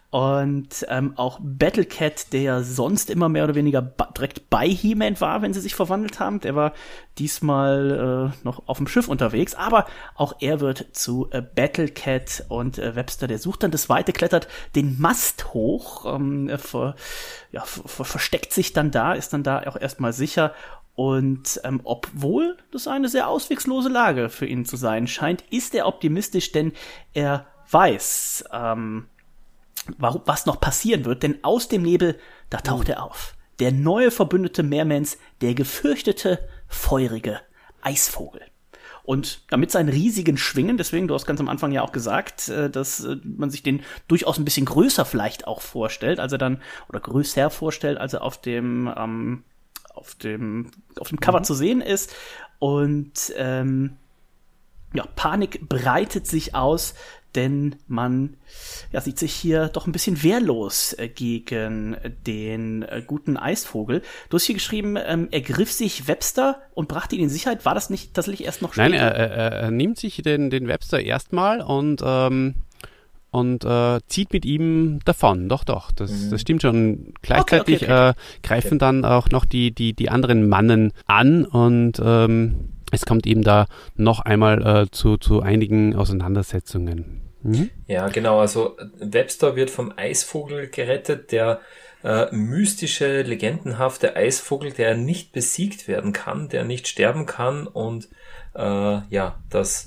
Und ähm, auch Battlecat, der ja sonst immer mehr oder weniger ba- direkt bei He-Man war, wenn sie sich verwandelt haben, der war diesmal äh, noch auf dem Schiff unterwegs, aber auch er wird zu äh, Battlecat und äh, Webster, der sucht dann das Weite, klettert den Mast hoch, ähm, ver- ja, ver- versteckt sich dann da, ist dann da auch erstmal sicher. Und ähm, obwohl das eine sehr auswegslose Lage für ihn zu sein scheint, ist er optimistisch, denn er weiß, ähm, warum, was noch passieren wird. Denn aus dem Nebel, da taucht er auf. Der neue Verbündete Mermans, der gefürchtete, feurige Eisvogel. Und damit seinen riesigen Schwingen, deswegen, du hast ganz am Anfang ja auch gesagt, äh, dass äh, man sich den durchaus ein bisschen größer vielleicht auch vorstellt, als er dann, oder größer vorstellt, als er auf dem ähm, auf dem auf dem Cover mhm. zu sehen ist. Und ähm, ja, Panik breitet sich aus, denn man ja, sieht sich hier doch ein bisschen wehrlos äh, gegen den äh, guten Eisvogel. Du hast hier geschrieben, ähm, er griff sich Webster und brachte ihn in Sicherheit. War das nicht tatsächlich erst noch später? Nein, er, er, er nimmt sich den, den Webster erstmal und ähm und äh, zieht mit ihm davon. Doch, doch, das, mhm. das stimmt schon. Gleichzeitig okay, okay, okay. Äh, greifen okay. dann auch noch die, die, die anderen Mannen an und ähm, es kommt eben da noch einmal äh, zu, zu einigen Auseinandersetzungen. Mhm. Ja, genau, also Webster wird vom Eisvogel gerettet, der äh, mystische, legendenhafte Eisvogel, der nicht besiegt werden kann, der nicht sterben kann und äh, ja, das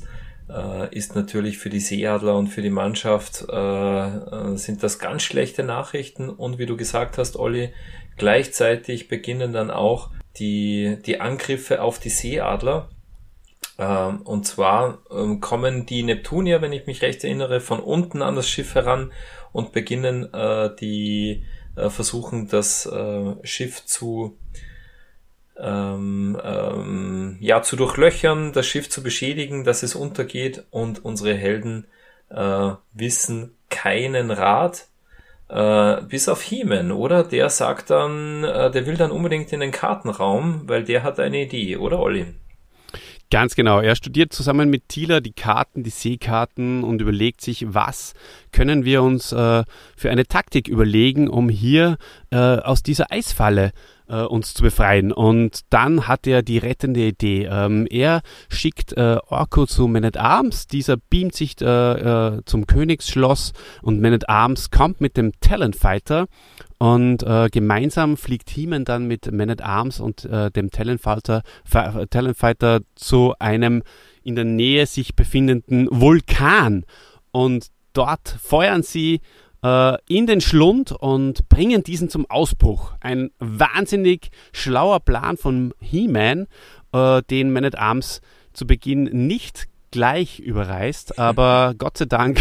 äh, ist natürlich für die Seeadler und für die Mannschaft äh, sind das ganz schlechte Nachrichten. Und wie du gesagt hast, Olli, gleichzeitig beginnen dann auch die, die Angriffe auf die Seeadler. Ähm, und zwar ähm, kommen die Neptunier, wenn ich mich recht erinnere, von unten an das Schiff heran und beginnen äh, die äh, versuchen, das äh, Schiff zu ähm, ähm, ja zu durchlöchern, das Schiff zu beschädigen, dass es untergeht, und unsere Helden äh, wissen keinen Rat. Äh, bis auf He-Man, oder? Der sagt dann, äh, der will dann unbedingt in den Kartenraum, weil der hat eine Idee, oder Olli? Ganz genau. Er studiert zusammen mit Teela die Karten, die Seekarten, und überlegt sich, was können wir uns äh, für eine Taktik überlegen, um hier äh, aus dieser Eisfalle äh, uns zu befreien. Und dann hat er die rettende Idee. Ähm, er schickt äh, Orko zu Man-at-Arms. Dieser beamt sich äh, äh, zum Königsschloss, und Man-at-Arms kommt mit dem Talonfighter. Und äh, gemeinsam fliegt He-Man dann mit Man-at-Arms und äh, dem Talonfighter, Talonfighter zu einem in der Nähe sich befindenden Vulkan. Und dort feuern sie äh, in den Schlund und bringen diesen zum Ausbruch. Ein wahnsinnig schlauer Plan von He-Man, äh, den Man-at-Arms zu Beginn nicht gleich überreißt. Aber Gott sei Dank,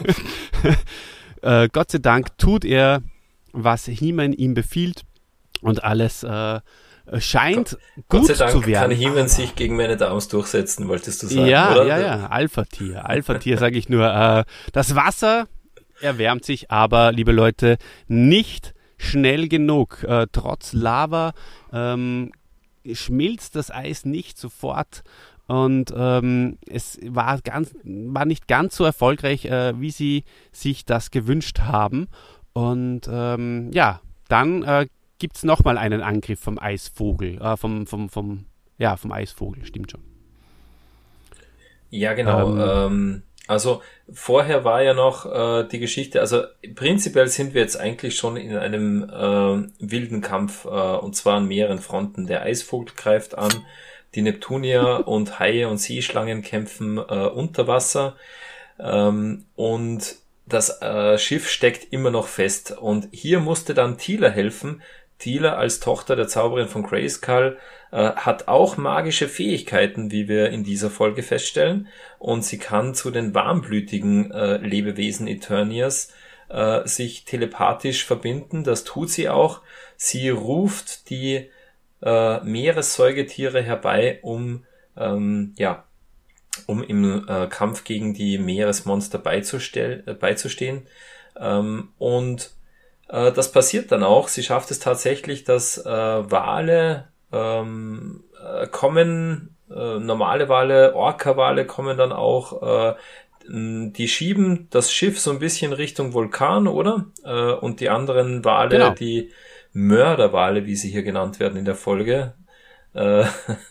äh, Gott sei Dank tut er, was He-Man ihm befiehlt, und alles äh, scheint Gott, gut sei Dank zu werden. Kann He-Man sich gegen Man-at-Arms durchsetzen, wolltest du sagen, ja, oder? Ja, ja, Alpha-Tier, Alpha-Tier sage ich nur. Äh, das Wasser erwärmt sich aber, liebe Leute, nicht schnell genug. Äh, trotz Lava ähm, schmilzt das Eis nicht sofort. Und ähm, es war, ganz, war nicht ganz so erfolgreich, äh, wie sie sich das gewünscht haben. Und ähm, ja, dann äh, gibt es nochmal einen Angriff vom Eisvogel. Äh, vom, vom, vom, ja, vom Eisvogel, stimmt schon. Ja, genau. Ähm, ähm, also vorher war ja noch äh, die Geschichte, also prinzipiell sind wir jetzt eigentlich schon in einem äh, wilden Kampf, äh, und zwar an mehreren Fronten. Der Eisvogel greift an, die Neptunier und Haie und Seeschlangen kämpfen äh, unter Wasser, ähm, und das äh, Schiff steckt immer noch fest. Und hier musste dann Teela helfen. Teela als Tochter der Zauberin von Grayskull äh, hat auch magische Fähigkeiten, wie wir in dieser Folge feststellen. Und sie kann zu den warmblütigen äh, Lebewesen Eternias äh, sich telepathisch verbinden. Das tut sie auch. Sie ruft die äh, Meeressäugetiere herbei, um ähm, ja um im äh, Kampf gegen die Meeresmonster beizustell- äh, beizustehen. Ähm, und äh, das passiert dann auch. Sie schafft es tatsächlich, dass äh, Wale ähm, äh, kommen, äh, normale Wale, Orca-Wale kommen dann auch, äh, die schieben das Schiff so ein bisschen Richtung Vulkan, oder? Äh, und die anderen Wale, genau. Die Mörderwale, wie sie hier genannt werden in der Folge, äh,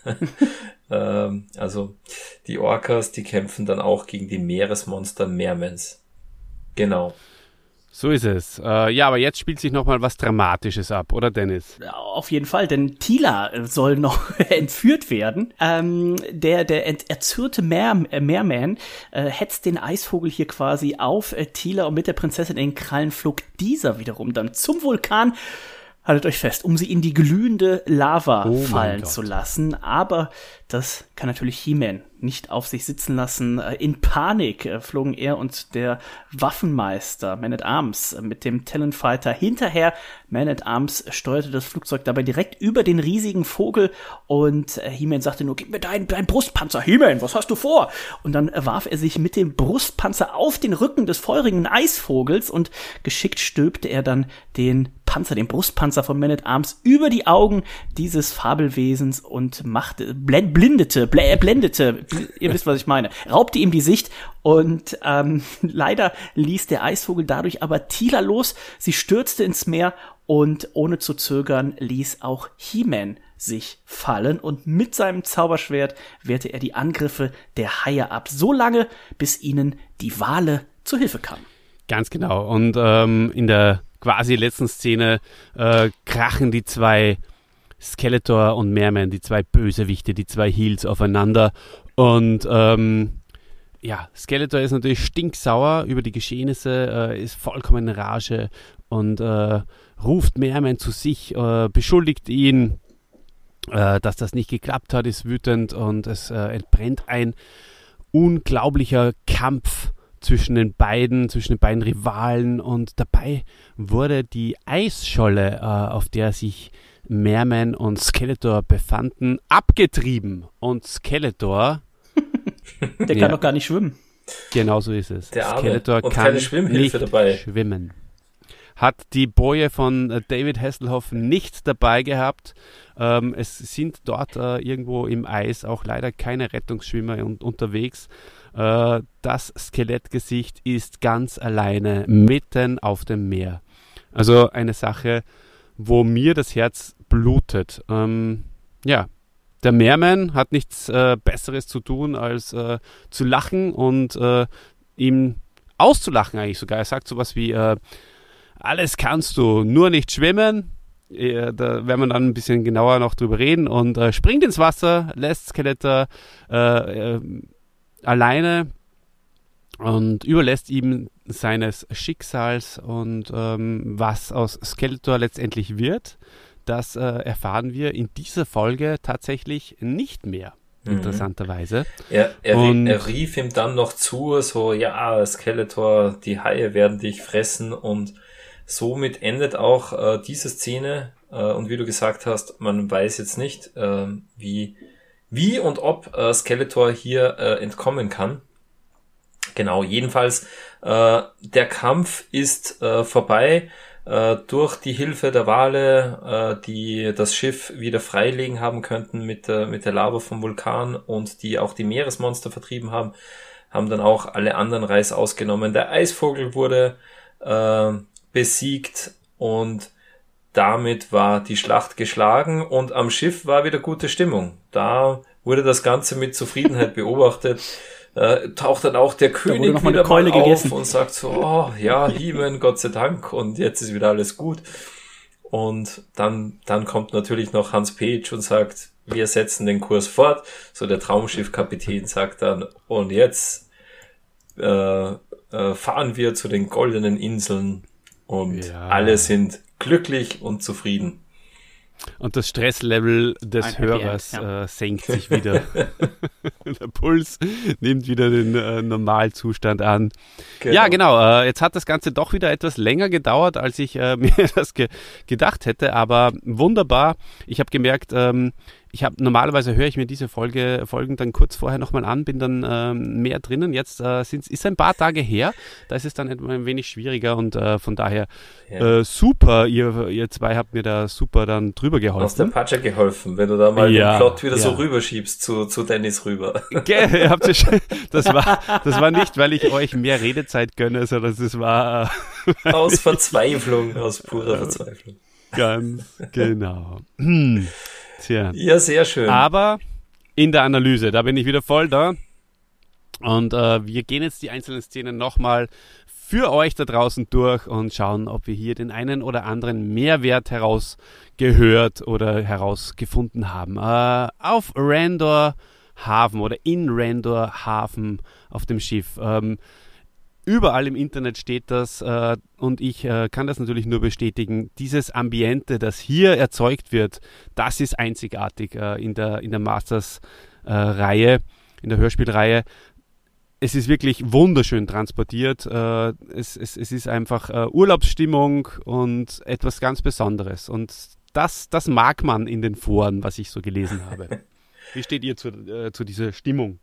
also die Orcas, die kämpfen dann auch gegen die Meeresmonster Mermans. Genau. So ist es. Äh, ja, aber jetzt spielt sich nochmal was Dramatisches ab, oder Dennis? Auf jeden Fall, denn Teela soll noch entführt werden. Ähm, der der ent- erzürnte Mer- äh, Merman äh, hetzt den Eisvogel hier quasi auf äh, Teela, und mit der Prinzessin in den Krallen flog dieser wiederum dann zum Vulkan. Haltet euch fest, um sie in die glühende Lava oh fallen zu lassen. Aber das kann natürlich He-Man nicht auf sich sitzen lassen. In Panik flogen er und der Waffenmeister Man-at-Arms mit dem Talonfighter hinterher. Man-at-Arms steuerte das Flugzeug dabei direkt über den riesigen Vogel, und He-Man sagte nur, gib mir deinen dein Brustpanzer, He-Man, was hast du vor? Und dann warf er sich mit dem Brustpanzer auf den Rücken des feurigen Eisvogels, und geschickt stülpte er dann den Panzer, den Brustpanzer von Man-at-Arms über die Augen dieses Fabelwesens und machte, blend, blindete, bl- blendete, bl- ihr wisst, was ich meine, raubte ihm die Sicht, und ähm, leider ließ der Eisvogel dadurch aber Teela los. Sie stürzte ins Meer, und ohne zu zögern ließ auch He-Man sich fallen, und mit seinem Zauberschwert wehrte er die Angriffe der Haie ab, so lange, bis ihnen die Wale zu Hilfe kamen. Ganz genau. Und ähm, in der quasi letzten Szene äh, krachen die zwei Skeletor und Merman, die zwei Bösewichte, die zwei Heels aufeinander, und ähm, ja, Skeletor ist natürlich stinksauer über die Geschehnisse, äh, ist vollkommen in Rage und äh, ruft Merman zu sich, äh, beschuldigt ihn, äh, dass das nicht geklappt hat, ist wütend und es äh, entbrennt ein unglaublicher Kampf zwischen den beiden, zwischen den beiden Rivalen und dabei wurde die Eisscholle, äh, auf der sich Merman und Skeletor befanden, abgetrieben und Skeletor der kann ja, doch gar nicht schwimmen. Genau so ist es. Der Arme. Skeletor und kann keine Schwimmhilfe nicht dabei. schwimmen. Hat die Boje von David Hasselhoff nicht dabei gehabt. Ähm, es sind dort äh, irgendwo im Eis auch leider keine Rettungsschwimmer un- unterwegs. Äh, das Skelettgesicht ist ganz alleine mitten auf dem Meer. Also eine Sache, wo mir das Herz blutet. Ähm, ja, der Merman hat nichts äh, Besseres zu tun, als äh, zu lachen und äh, ihm auszulachen eigentlich sogar. Er sagt sowas wie, äh, alles kannst du, nur nicht schwimmen. Äh, da werden wir dann ein bisschen genauer noch drüber reden und äh, springt ins Wasser, lässt Skeletor äh, äh, alleine und überlässt ihm seines Schicksals und ähm, was aus Skeletor letztendlich wird, das äh, erfahren wir in dieser Folge tatsächlich nicht mehr, mhm. interessanterweise. Er, er, und, er rief ihm dann noch zu, so, ja, Skeletor, die Haie werden dich fressen und somit endet auch äh, diese Szene äh, und wie du gesagt hast, man weiß jetzt nicht, äh, wie, wie und ob äh, Skeletor hier äh, entkommen kann. Genau, jedenfalls, äh, der Kampf ist äh, vorbei. Durch die Hilfe der Wale, äh, die das Schiff wieder freilegen haben könnten mit der, mit der Lava vom Vulkan und die auch die Meeresmonster vertrieben haben, haben dann auch alle anderen Reis ausgenommen. Der Eisvogel wurde äh, besiegt und damit war die Schlacht geschlagen und am Schiff war wieder gute Stimmung. Da wurde das Ganze mit Zufriedenheit beobachtet. Äh, taucht dann auch der König noch mal wieder mal auf gegessen. und sagt so, oh ja, He-Man, Gott sei Dank und jetzt ist wieder alles gut. Und dann, dann kommt natürlich noch Hans Page und sagt, wir setzen den Kurs fort. So der Traumschiffkapitän sagt dann, und jetzt äh, äh, fahren wir zu den goldenen Inseln und ja. alle sind glücklich und zufrieden. Und das Stresslevel des Ein Hörers End, ja. äh, senkt sich wieder. Der Puls nimmt wieder den äh, Normalzustand an. Genau. Ja, genau. Äh, jetzt hat das Ganze doch wieder etwas länger gedauert, als ich äh, mir das ge- gedacht hätte. Aber wunderbar. Ich habe gemerkt, ähm, ich habe normalerweise höre ich mir diese Folge Folgen dann kurz vorher nochmal an, bin dann ähm, mehr drinnen. Jetzt äh, sind's, ist ein paar Tage her. Da ist es dann ein wenig schwieriger und äh, von daher ja. äh, super. Ihr, ihr zwei habt mir da super dann drüber geholfen. Aus der Patsche geholfen, wenn du da mal ja, den Plot wieder ja. so rüberschiebst zu, zu Dennis rüber. Okay, habt ihr schon, das war, das war nicht, weil ich euch mehr Redezeit gönne, sondern es war äh, aus Verzweiflung, aus purer Verzweiflung. Ganz genau. Tja. Ja, sehr schön. Aber in der Analyse, da bin ich wieder voll da. Und äh, wir gehen jetzt die einzelnen Szenen nochmal für euch da draußen durch und schauen, ob wir hier den einen oder anderen Mehrwert herausgehört oder herausgefunden haben. Äh, auf Randor Hafen oder in Randor Hafen auf dem Schiff. Ähm, Überall im Internet steht das äh, und ich äh, kann das natürlich nur bestätigen. Dieses Ambiente, das hier erzeugt wird, das ist einzigartig äh, in der, in der Masters-Reihe, äh, in der Hörspielreihe. Es ist wirklich wunderschön transportiert. Äh, es, es, es ist einfach äh, Urlaubsstimmung und etwas ganz Besonderes. Und das, das mag man in den Foren, was ich so gelesen habe. Wie steht ihr zu, äh, zu dieser Stimmung?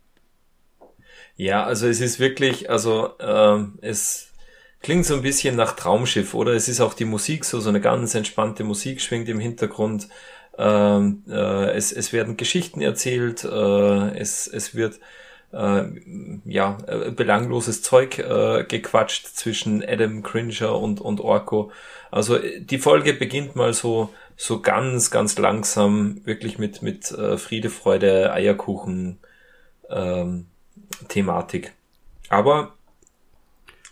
Ja, also es ist wirklich, also ähm, es klingt so ein bisschen nach Traumschiff, oder? Es ist auch die Musik so, so eine ganz entspannte Musik schwingt im Hintergrund. Ähm, äh, es, es werden Geschichten erzählt, äh, es, es wird äh, ja belangloses Zeug äh, gequatscht zwischen Adam Cringer und, und Orko. Also die Folge beginnt mal so so ganz, ganz langsam, wirklich mit mit äh, Friede, Freude, Eierkuchen ähm, Thematik. Aber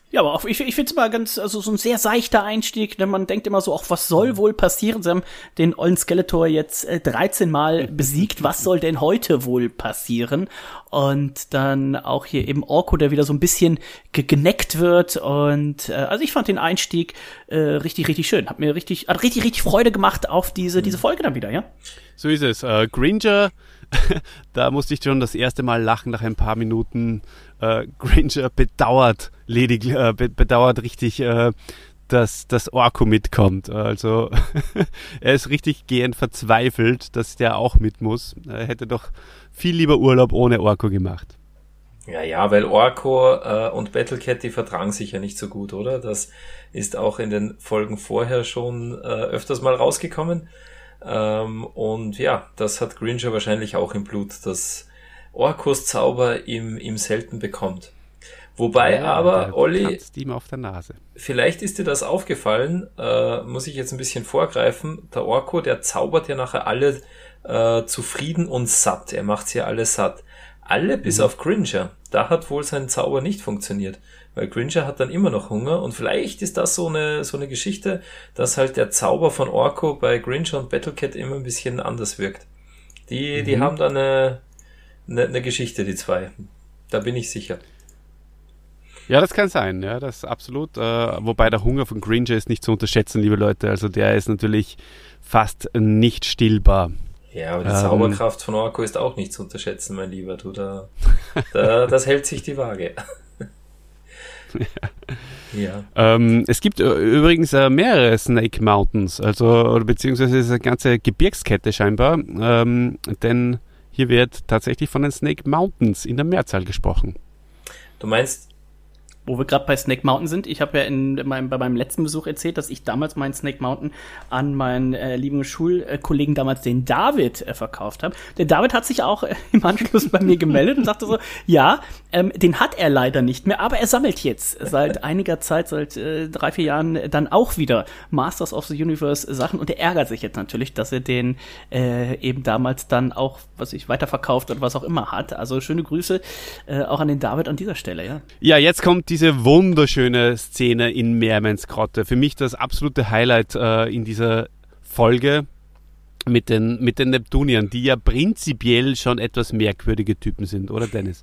Ja, aber auch, ich, ich finde es mal ganz, also so ein sehr seichter Einstieg, denn man denkt immer so, auch was soll wohl passieren? Sie haben den ollen Skeletor jetzt äh, dreizehn Mal besiegt, was soll denn heute wohl passieren? Und dann auch hier eben Orko, der wieder so ein bisschen ge- geneckt wird und, äh, also ich fand den Einstieg äh, richtig, richtig schön. Hat mir richtig, hat richtig, richtig Freude gemacht auf diese, diese Folge dann wieder, ja? So ist es. Äh, Gringer, da musste ich schon das erste Mal lachen nach ein paar Minuten. Äh, Gringer bedauert lediglich, äh, be- bedauert richtig, äh, dass das Orko mitkommt. Also er ist richtig gehend verzweifelt, dass der auch mit muss. Er hätte doch viel lieber Urlaub ohne Orko gemacht. Ja, ja, weil Orko äh, und Battlecat, die vertragen sich ja nicht so gut, oder? Das ist auch in den Folgen vorher schon äh, öfters mal rausgekommen. Ähm, und ja, das hat Gringer wahrscheinlich auch im Blut, dass Orkos Zauber ihm, ihm selten bekommt. Wobei Ja, aber, der Olli, tanzt ihm auf der Nase. vielleicht ist dir das aufgefallen, äh, muss ich jetzt ein bisschen vorgreifen, der Orko, der zaubert ja nachher alle äh, zufrieden und satt, er macht sie ja alle satt. Alle bis Mhm. auf Gringer, da hat wohl sein Zauber nicht funktioniert, weil Gringer hat dann immer noch Hunger und vielleicht ist das so eine so eine Geschichte, dass halt der Zauber von Orko bei Gringer und Battlecat immer ein bisschen anders wirkt. Die, die Mhm. haben da eine, eine, eine Geschichte, die zwei. Da bin ich sicher. Ja, das kann sein, ja, das absolut. Äh, wobei der Hunger von Gringer ist nicht zu unterschätzen, liebe Leute. Also der ist natürlich fast nicht stillbar. Ja, aber die Ähm. Zauberkraft von Orko ist auch nicht zu unterschätzen, mein Lieber. Du, da, da das hält sich die Waage. Ja. Ähm, es gibt äh, übrigens äh, mehrere Snake Mountains, also oder beziehungsweise es ist eine ganze Gebirgskette scheinbar, ähm, denn hier wird tatsächlich von den Snake Mountains in der Mehrzahl gesprochen. Du meinst, Wo wir gerade bei Snake Mountain sind, ich habe ja in meinem, bei meinem letzten Besuch erzählt, dass ich damals meinen Snake Mountain an meinen äh, lieben Schulkollegen damals, den David, äh, verkauft habe. Der David hat sich auch äh, im Anschluss bei mir gemeldet und sagte so, ja, ähm, den hat er leider nicht mehr, aber er sammelt jetzt seit einiger Zeit, seit äh, drei, vier Jahren dann auch wieder Masters of the Universe Sachen und er ärgert sich jetzt natürlich, dass er den äh, eben damals dann auch, was ich weiterverkauft oder was auch immer hat. Also schöne Grüße äh, auch an den David an dieser Stelle, ja. Ja, jetzt kommt diese wunderschöne Szene in Meermans Grotte. Für mich das absolute Highlight äh, in dieser Folge mit den, mit den Neptuniern, die ja prinzipiell schon etwas merkwürdige Typen sind, oder Dennis?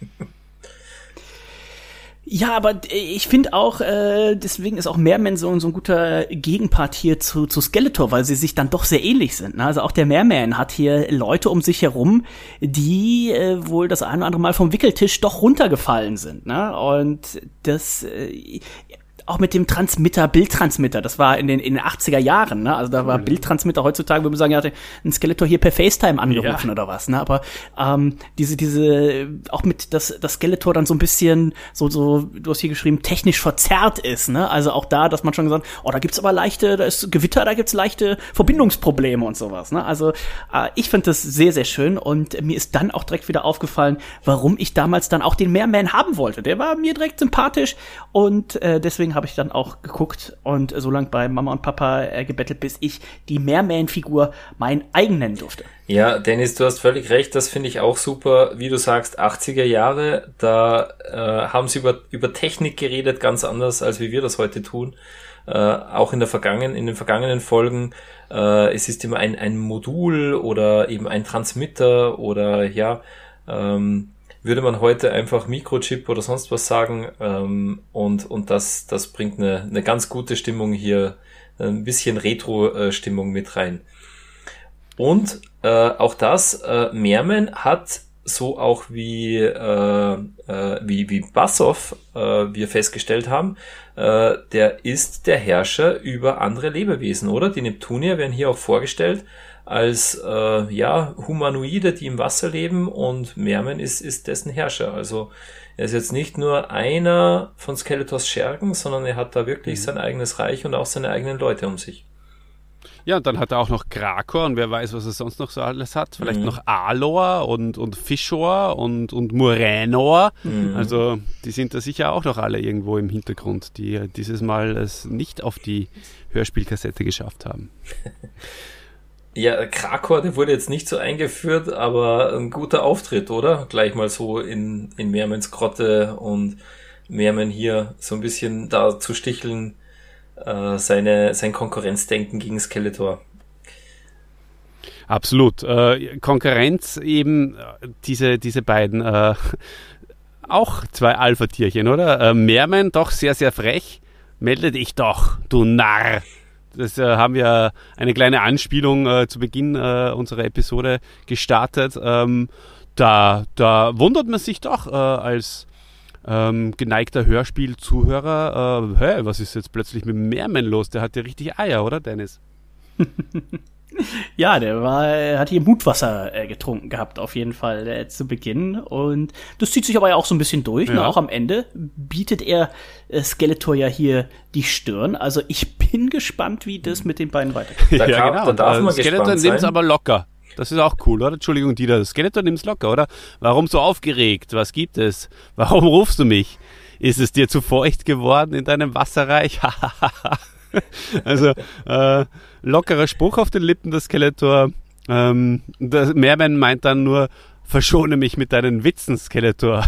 Ja, aber ich finde auch, äh, deswegen ist auch Merman so, so ein guter Gegenpart hier zu, zu Skeletor, weil sie sich dann doch sehr ähnlich sind. Ne? Also auch der Merman hat hier Leute um sich herum, die äh, wohl das ein oder andere Mal vom Wickeltisch doch runtergefallen sind. Ne? Und das äh, auch mit dem Transmitter, Bildtransmitter, das war in den, in den achtziger Jahren, ne? Also da war Bildtransmitter, heutzutage würde man sagen, er hatte einen Skeletor hier per FaceTime angerufen Ja. oder was, ne? Aber ähm, diese, diese, auch mit, dass das Skeletor dann so ein bisschen, so, so, du hast hier geschrieben, technisch verzerrt ist, ne? Also auch da, dass man schon gesagt, oh, da gibt's aber leichte, da ist Gewitter, da gibt's leichte Verbindungsprobleme und sowas, ne? Also äh, ich finde das sehr, sehr schön und mir ist dann auch direkt wieder aufgefallen, warum ich damals dann auch den Merman haben wollte. Der war mir direkt sympathisch und äh, deswegen habe ich dann auch geguckt und so lange bei Mama und Papa äh, gebettelt, bis ich die Merman-Figur mein eigen nennen durfte. ja, Dennis, du hast völlig recht, das finde ich auch super. Wie du sagst, achtziger Jahre, da äh, haben sie über, über Technik geredet, ganz anders, als wie wir das heute tun. Äh, auch in der vergangenen, in den vergangenen Folgen, äh, es ist immer ein, ein Modul oder eben ein Transmitter oder ja, ähm, würde man heute einfach Mikrochip oder sonst was sagen, ähm, und, und das, das bringt eine, eine ganz gute Stimmung hier, ein bisschen Retro-Stimmung mit rein. Und äh, auch das, äh, Merman hat so auch wie, äh, äh, wie, wie Bassoff, äh, wir festgestellt haben, äh, der ist der Herrscher über andere Lebewesen, oder? Die Neptunier werden hier auch vorgestellt als äh, ja Humanoide, die im Wasser leben, und Merman ist, ist dessen Herrscher. Also er ist jetzt nicht nur einer von Skeletors Schergen, sondern er hat da wirklich mhm. sein eigenes Reich und auch seine eigenen Leute um sich. Ja, und dann hat er auch noch Krakor und wer weiß, was er sonst noch so alles hat. Vielleicht Mhm. noch Alor und, und Fischor und, und Murenor. Mhm. Also die sind da sicher auch noch alle irgendwo im Hintergrund, die dieses Mal es nicht auf die Hörspielkassette geschafft haben. Ja, Krakor, der wurde jetzt nicht so eingeführt, aber ein guter Auftritt, oder? Gleich mal so in, in Mermans Grotte und Merman hier so ein bisschen da zu sticheln, äh, seine, sein Konkurrenzdenken gegen Skeletor. Absolut. Äh, Konkurrenz eben, diese, diese beiden, äh, auch zwei Alpha-Tierchen, oder? Äh, Merman doch sehr, sehr frech. Melde dich doch, du Narr. Das äh, haben wir eine kleine Anspielung äh, zu Beginn äh, unserer Episode gestartet. Ähm, da, da wundert man sich doch äh, als ähm, geneigter Hörspielzuhörer, äh, hey, was ist jetzt plötzlich mit Merman los? Der hat ja richtig Eier, oder Dennis? Ja, der war, er hat hier Mutwasser äh, getrunken gehabt, auf jeden Fall äh, zu Beginn. Und das zieht sich aber ja auch so ein bisschen durch. Ja. Ne? Auch am Ende bietet er äh, Skeletor ja hier die Stirn. Also ich bin gespannt, wie das mit den beiden weitergeht. Ja, ja, genau. Da darf man äh, Skeletor nimmt es aber locker. Das ist auch cool, oder? Entschuldigung, Dieter. Skeletor nimmt es locker, oder? Warum so aufgeregt? Was gibt es? Warum rufst du mich? Ist es dir zu feucht geworden in deinem Wasserreich? Also, äh, lockerer Spruch auf den Lippen, das Skeletor. Ähm, der Merman meint dann nur, verschone mich mit deinen Witzen, Skeletor.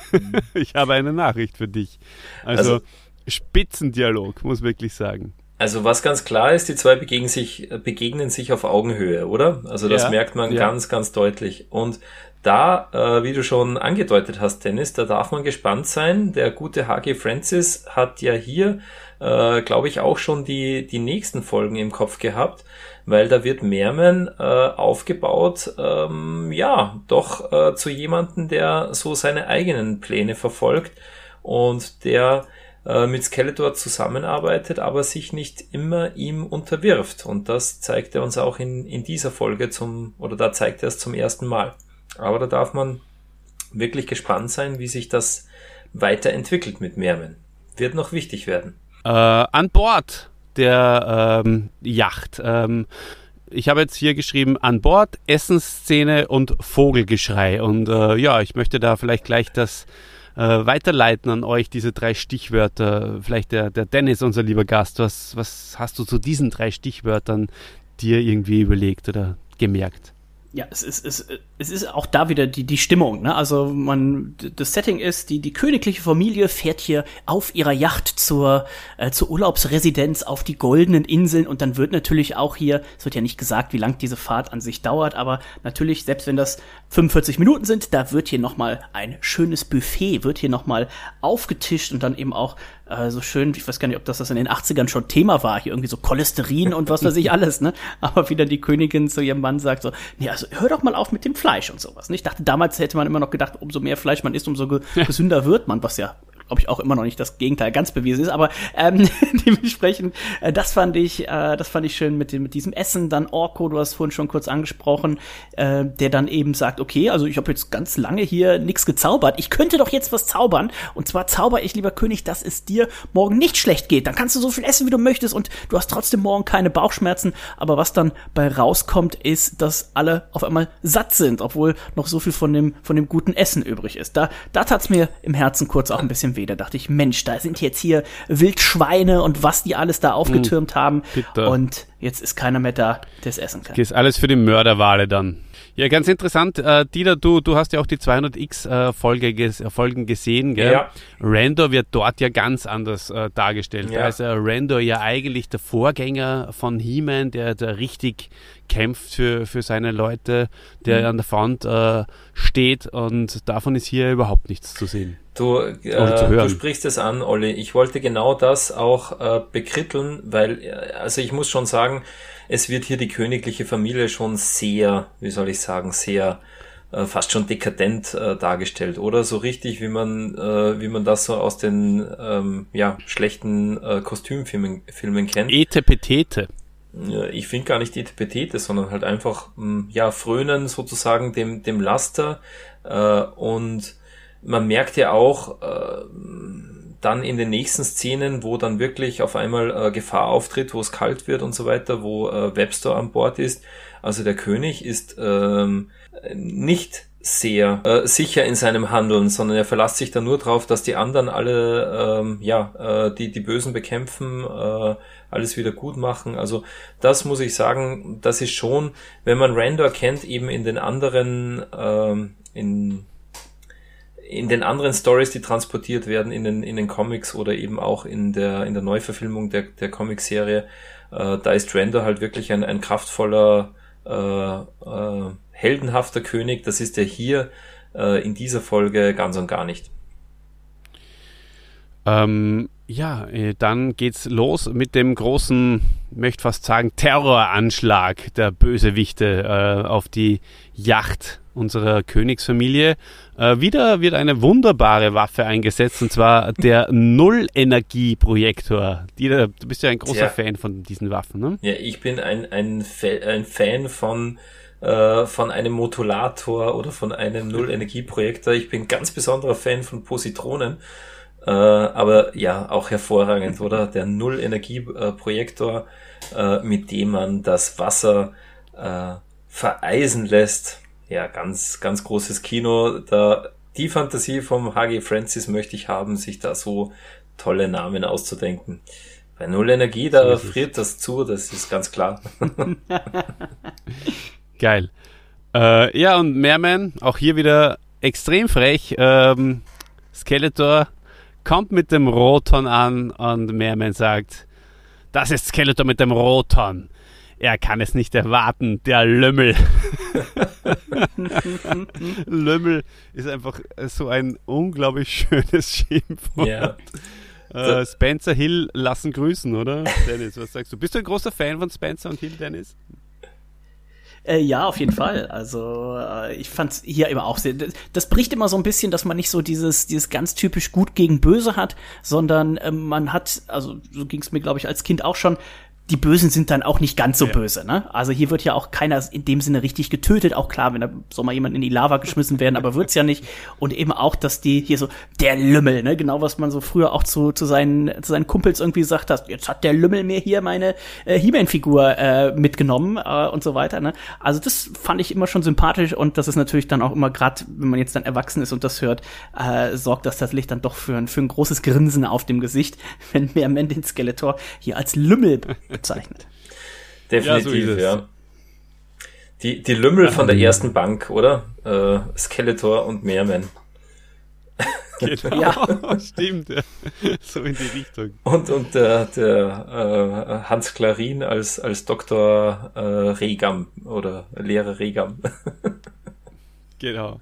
Ich habe eine Nachricht für dich. Also, also Spitzendialog, muss wirklich sagen. Also was ganz klar ist, die zwei begegnen sich, begegnen sich auf Augenhöhe, oder? Also das ja, merkt man ja. ganz, ganz deutlich. Und da, äh, wie du schon angedeutet hast, Dennis, da darf man gespannt sein. Der gute H G Francis hat ja hier, äh, glaube ich, auch schon die die nächsten Folgen im Kopf gehabt, weil da wird Merman äh, aufgebaut, ähm, ja, doch äh, zu jemanden, der so seine eigenen Pläne verfolgt und der äh, mit Skeletor zusammenarbeitet, aber sich nicht immer ihm unterwirft. Und das zeigt er uns auch in in dieser Folge zum, oder da zeigt er es zum ersten Mal. Aber da darf man wirklich gespannt sein, wie sich das weiterentwickelt mit Merman. Wird noch wichtig werden. Äh, an Bord der ähm, Yacht. Ähm, ich habe jetzt hier geschrieben, an Bord, Essensszene und Vogelgeschrei. Und äh, ja, ich möchte da vielleicht gleich das äh, weiterleiten an euch, diese drei Stichwörter. Vielleicht der, der Dennis, unser lieber Gast. Was, was hast du zu diesen drei Stichwörtern dir irgendwie überlegt oder gemerkt? Ja, es ist, es, es ist auch da wieder die, die Stimmung, ne? Also man, das Setting ist, die, die königliche Familie fährt hier auf ihrer Yacht zur, äh, zur Urlaubsresidenz auf die Goldenen Inseln und dann wird natürlich auch hier, es wird ja nicht gesagt, wie lang diese Fahrt an sich dauert, aber natürlich, selbst wenn das fünfundvierzig Minuten sind, da wird hier nochmal ein schönes Buffet, wird hier nochmal aufgetischt und dann eben auch äh, so schön, ich weiß gar nicht, ob das, das in den achtzigern schon Thema war, hier irgendwie so Cholesterin und was weiß ich alles, ne? Aber wie dann die Königin zu ihrem Mann sagt so, nee, also hör doch mal auf mit dem Fleisch und sowas. Ich dachte, damals hätte man immer noch gedacht, umso mehr Fleisch man isst, umso ge- gesünder wird man, was ja, glaube ich, auch immer noch nicht das Gegenteil ganz bewiesen ist, aber ähm, dementsprechend, äh, das fand ich, äh, das fand ich schön mit dem, mit diesem Essen. Dann Orko, du hast vorhin schon kurz angesprochen, äh, der dann eben sagt, okay, also ich habe jetzt ganz lange hier nichts gezaubert, ich könnte doch jetzt was zaubern, und zwar zauber ich, lieber König, dass es dir morgen nicht schlecht geht, dann kannst du so viel essen, wie du möchtest, und du hast trotzdem morgen keine Bauchschmerzen, aber was dann bei rauskommt, ist, dass alle auf einmal satt sind, obwohl noch so viel von dem, von dem guten Essen übrig ist. Da, da tat's mir im Herzen kurz auch ein bisschen weh. Da dachte ich, Mensch, da sind jetzt hier Wildschweine und was die alles da aufgetürmt mm, haben. Bitte. Und jetzt ist keiner mehr da, der es essen kann. Das ist alles für die Mörderwale dann. Ja, ganz interessant. Äh, Dieter, du, du hast ja auch die zweihundert X äh, Folge ges- Folgen gesehen, gell? Ja. Randor wird dort ja ganz anders äh, dargestellt. Ja. Da ist äh, Randor ja eigentlich der Vorgänger von He-Man, der, der richtig kämpft für, für seine Leute, der mhm. an der Front äh, steht, und davon ist hier überhaupt nichts zu sehen. Du, äh, du sprichst es an, Olli. Ich wollte genau das auch äh, bekritteln, weil, also ich muss schon sagen, es wird hier die königliche Familie schon sehr, wie soll ich sagen, sehr äh, fast schon dekadent äh, dargestellt, oder? So richtig, wie man äh, wie man das so aus den ähm, ja schlechten äh, Kostümfilmen Filmen kennt. Etepetete. Ich finde gar nicht Etepetete, sondern halt einfach mh, ja frönen sozusagen dem dem Laster, äh, und man merkt ja auch äh, dann in den nächsten Szenen, wo dann wirklich auf einmal äh, Gefahr auftritt, wo es kalt wird und so weiter, wo äh, Webster an Bord ist. Also der König ist ähm, nicht sehr äh, sicher in seinem Handeln, sondern er verlässt sich dann nur drauf, dass die anderen alle ähm, ja äh, die die Bösen bekämpfen, äh, alles wieder gut machen. Also das muss ich sagen, das ist schon, wenn man Randor kennt, eben in den anderen ähm, in in den anderen Stories, die transportiert werden in den in den Comics oder eben auch in der in der Neuverfilmung der der Comicserie, äh, da ist Randor halt wirklich ein ein kraftvoller, äh, äh, heldenhafter König. Das ist er hier äh, in dieser Folge ganz und gar nicht. Ähm, ja, dann geht's los mit dem großen, möchte fast sagen, Terroranschlag der Bösewichte äh, auf die Yacht unserer Königsfamilie. Äh, wieder wird eine wunderbare Waffe eingesetzt, und zwar der Null-Energie-Projektor. Du bist ja ein großer ja. Fan von diesen Waffen, ne? Ja, ich bin ein, ein, Fa- ein Fan von äh, von einem Modulator oder von einem Null-Energie-Projektor. Ich bin ganz besonderer Fan von Positronen. Äh, aber ja, auch hervorragend, oder? Der Null-Energie-Projektor, äh, mit dem man das Wasser äh, vereisen lässt. Ja, ganz, ganz großes Kino. Da, die Fantasie vom H G Francis möchte ich haben, sich da so tolle Namen auszudenken. Bei Null Energie, da so friert das zu, das ist ganz klar. Geil. Äh, ja, und Merman, auch hier wieder extrem frech. Ähm, Skeletor kommt mit dem Roton an und Merman sagt, das ist Skeletor mit dem Roton. Er kann es nicht erwarten, der Lümmel. Lümmel ist einfach so ein unglaublich schönes Schimpfwort. Ja. Äh, Spencer Hill lassen grüßen, oder? Dennis, was sagst du? Bist du ein großer Fan von Spencer und Hill, Dennis? Äh, ja, auf jeden Fall. Also äh, ich fand's hier immer auch sehr. Das, das bricht immer so ein bisschen, dass man nicht so dieses dieses ganz typisch Gut gegen Böse hat, sondern äh, man hat, also so ging's mir, glaube ich, als Kind auch schon. Die Bösen sind dann auch nicht ganz so ja. böse, ne? Also hier wird ja auch keiner in dem Sinne richtig getötet. Auch klar, wenn da soll mal jemand in die Lava geschmissen werden, aber wird's ja nicht. Und eben auch, dass die hier so, der Lümmel, ne? Genau, was man so früher auch zu zu seinen zu seinen Kumpels irgendwie gesagt hat. Jetzt hat der Lümmel mir hier meine äh, He-Man-Figur äh, mitgenommen äh, und so weiter, ne? Also das fand ich immer schon sympathisch, und das ist natürlich dann auch immer, gerade wenn man jetzt dann erwachsen ist und das hört, äh, sorgt das tatsächlich dann doch für ein, für ein großes Grinsen auf dem Gesicht, wenn Merman den Skeletor hier als Lümmel bezeichnet. Definitiv, ja. So ja. Die, die Lümmel von der ersten Bank, oder? Äh, Skeletor und Merman. Genau, ja. Stimmt. Ja. So in die Richtung. Und, und der, der äh, Hans Klarin als, als Doktor äh, Regam oder Lehrer Regam. Genau.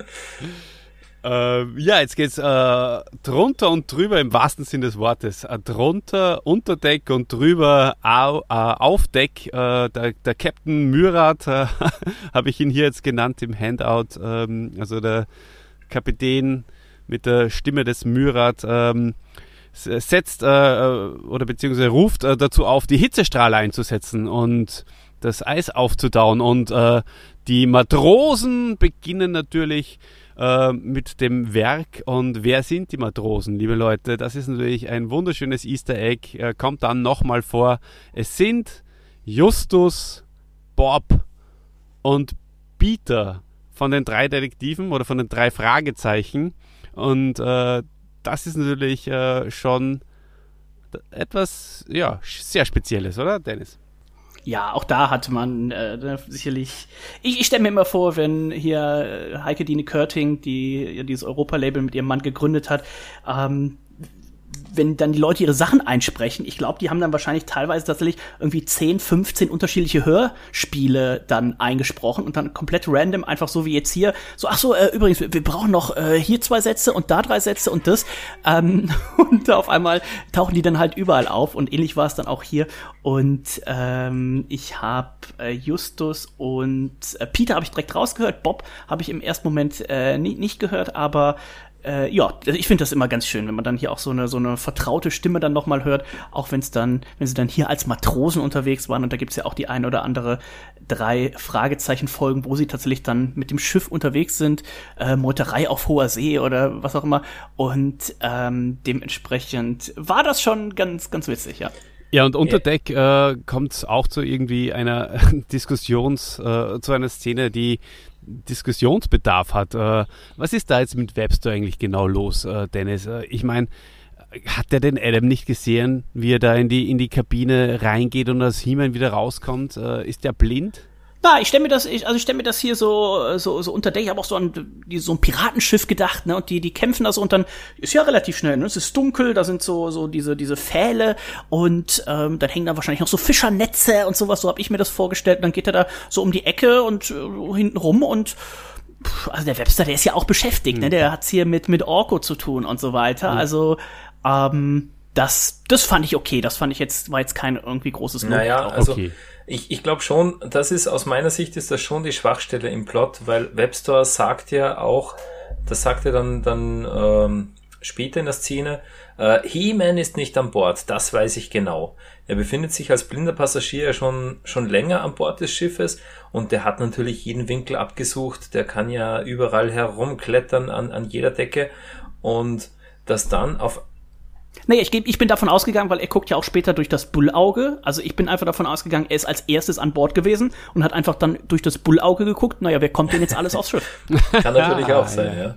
Äh, ja, jetzt geht's äh, drunter und drüber im wahrsten Sinne des Wortes. Äh, drunter, unter Deck und drüber au, äh, auf Deck. Äh, der, der Captain Myrat, äh, habe ich ihn hier jetzt genannt im Handout. Ähm, also der Kapitän mit der Stimme des Myrat ähm, setzt äh, oder beziehungsweise ruft äh, dazu auf, die Hitzestrahler einzusetzen und das Eis aufzutauen. Und äh, die Matrosen beginnen natürlich mit dem Werk. Und wer sind die Matrosen, liebe Leute? Das ist natürlich ein wunderschönes Easter Egg. Äh, kommt dann nochmal vor. Es sind Justus, Bob und Peter von den drei Detektiven oder von den drei Fragezeichen. Und äh, das ist natürlich äh, schon etwas, ja, sehr Spezielles, oder, Dennis? Ja, auch da hat man äh, sicherlich, ich, ich stelle mir immer vor, wenn hier äh, Heike Dine Körting, die ja dieses Europa-Label mit ihrem Mann gegründet hat, ähm, wenn dann die Leute ihre Sachen einsprechen, ich glaube, die haben dann wahrscheinlich teilweise tatsächlich irgendwie zehn, fünfzehn unterschiedliche Hörspiele dann eingesprochen und dann komplett random, einfach so wie jetzt hier, so, ach so, äh, übrigens, wir, wir brauchen noch äh, hier zwei Sätze und da drei Sätze und das, ähm, und auf einmal tauchen die dann halt überall auf, und ähnlich war es dann auch hier. Und ähm, ich habe äh, Justus und äh, Peter habe ich direkt rausgehört, Bob habe ich im ersten Moment äh, nie, nicht gehört, aber Äh, ja, ich finde das immer ganz schön, wenn man dann hier auch so eine so eine vertraute Stimme dann nochmal hört, auch wenn es dann, wenn sie dann hier als Matrosen unterwegs waren, und da gibt's ja auch die ein oder andere drei Fragezeichen-Folgen, wo sie tatsächlich dann mit dem Schiff unterwegs sind, äh, Meuterei auf hoher See oder was auch immer, und ähm, dementsprechend war das schon ganz, ganz witzig, ja. Ja, und unter Deck äh, kommt es auch zu irgendwie einer Diskussions, äh, zu einer Szene, die Diskussionsbedarf hat. Äh, was ist da jetzt mit Webster eigentlich genau los, äh, Dennis? Äh, ich meine, hat der den Adam nicht gesehen, wie er da in die in die Kabine reingeht und aus He-Man wieder rauskommt? Äh, ist der blind? Na, ich stelle mir das, ich, also ich stelle mir das hier so, so, so unter Deck. Ich habe auch so an die, so ein Piratenschiff gedacht, ne? Und die, die kämpfen da so und dann ist ja relativ schnell, ne? Es ist dunkel, da sind so, so diese, diese Pfähle und ähm, dann hängen da wahrscheinlich noch so Fischernetze und sowas. So habe ich mir das vorgestellt. Und dann geht er da so um die Ecke und äh, hinten rum und pff, also der Webster, der ist ja auch beschäftigt, mhm. ne? Der hat's hier mit mit Orko zu tun und so weiter. Mhm. Also ähm, das, das fand ich okay. Das fand ich jetzt war jetzt kein irgendwie großes Lob. Naja, also okay. Ich, ich glaube schon, das ist aus meiner Sicht ist das schon die Schwachstelle im Plot, weil Webster sagt ja auch, das sagt er dann dann ähm, später in der Szene, äh, He-Man ist nicht an Bord, das weiß ich genau. Er befindet sich als blinder Passagier ja schon schon länger an Bord des Schiffes und der hat natürlich jeden Winkel abgesucht, der kann ja überall herumklettern an an jeder Decke und das dann auf Nee, ich, ich bin davon ausgegangen, weil er guckt ja auch später durch das Bullauge. Also ich bin einfach davon ausgegangen, er ist als erstes an Bord gewesen und hat einfach dann durch das Bullauge geguckt. Naja, wer kommt denn jetzt alles aufs Schiff? Kann natürlich ah, auch sein, ja.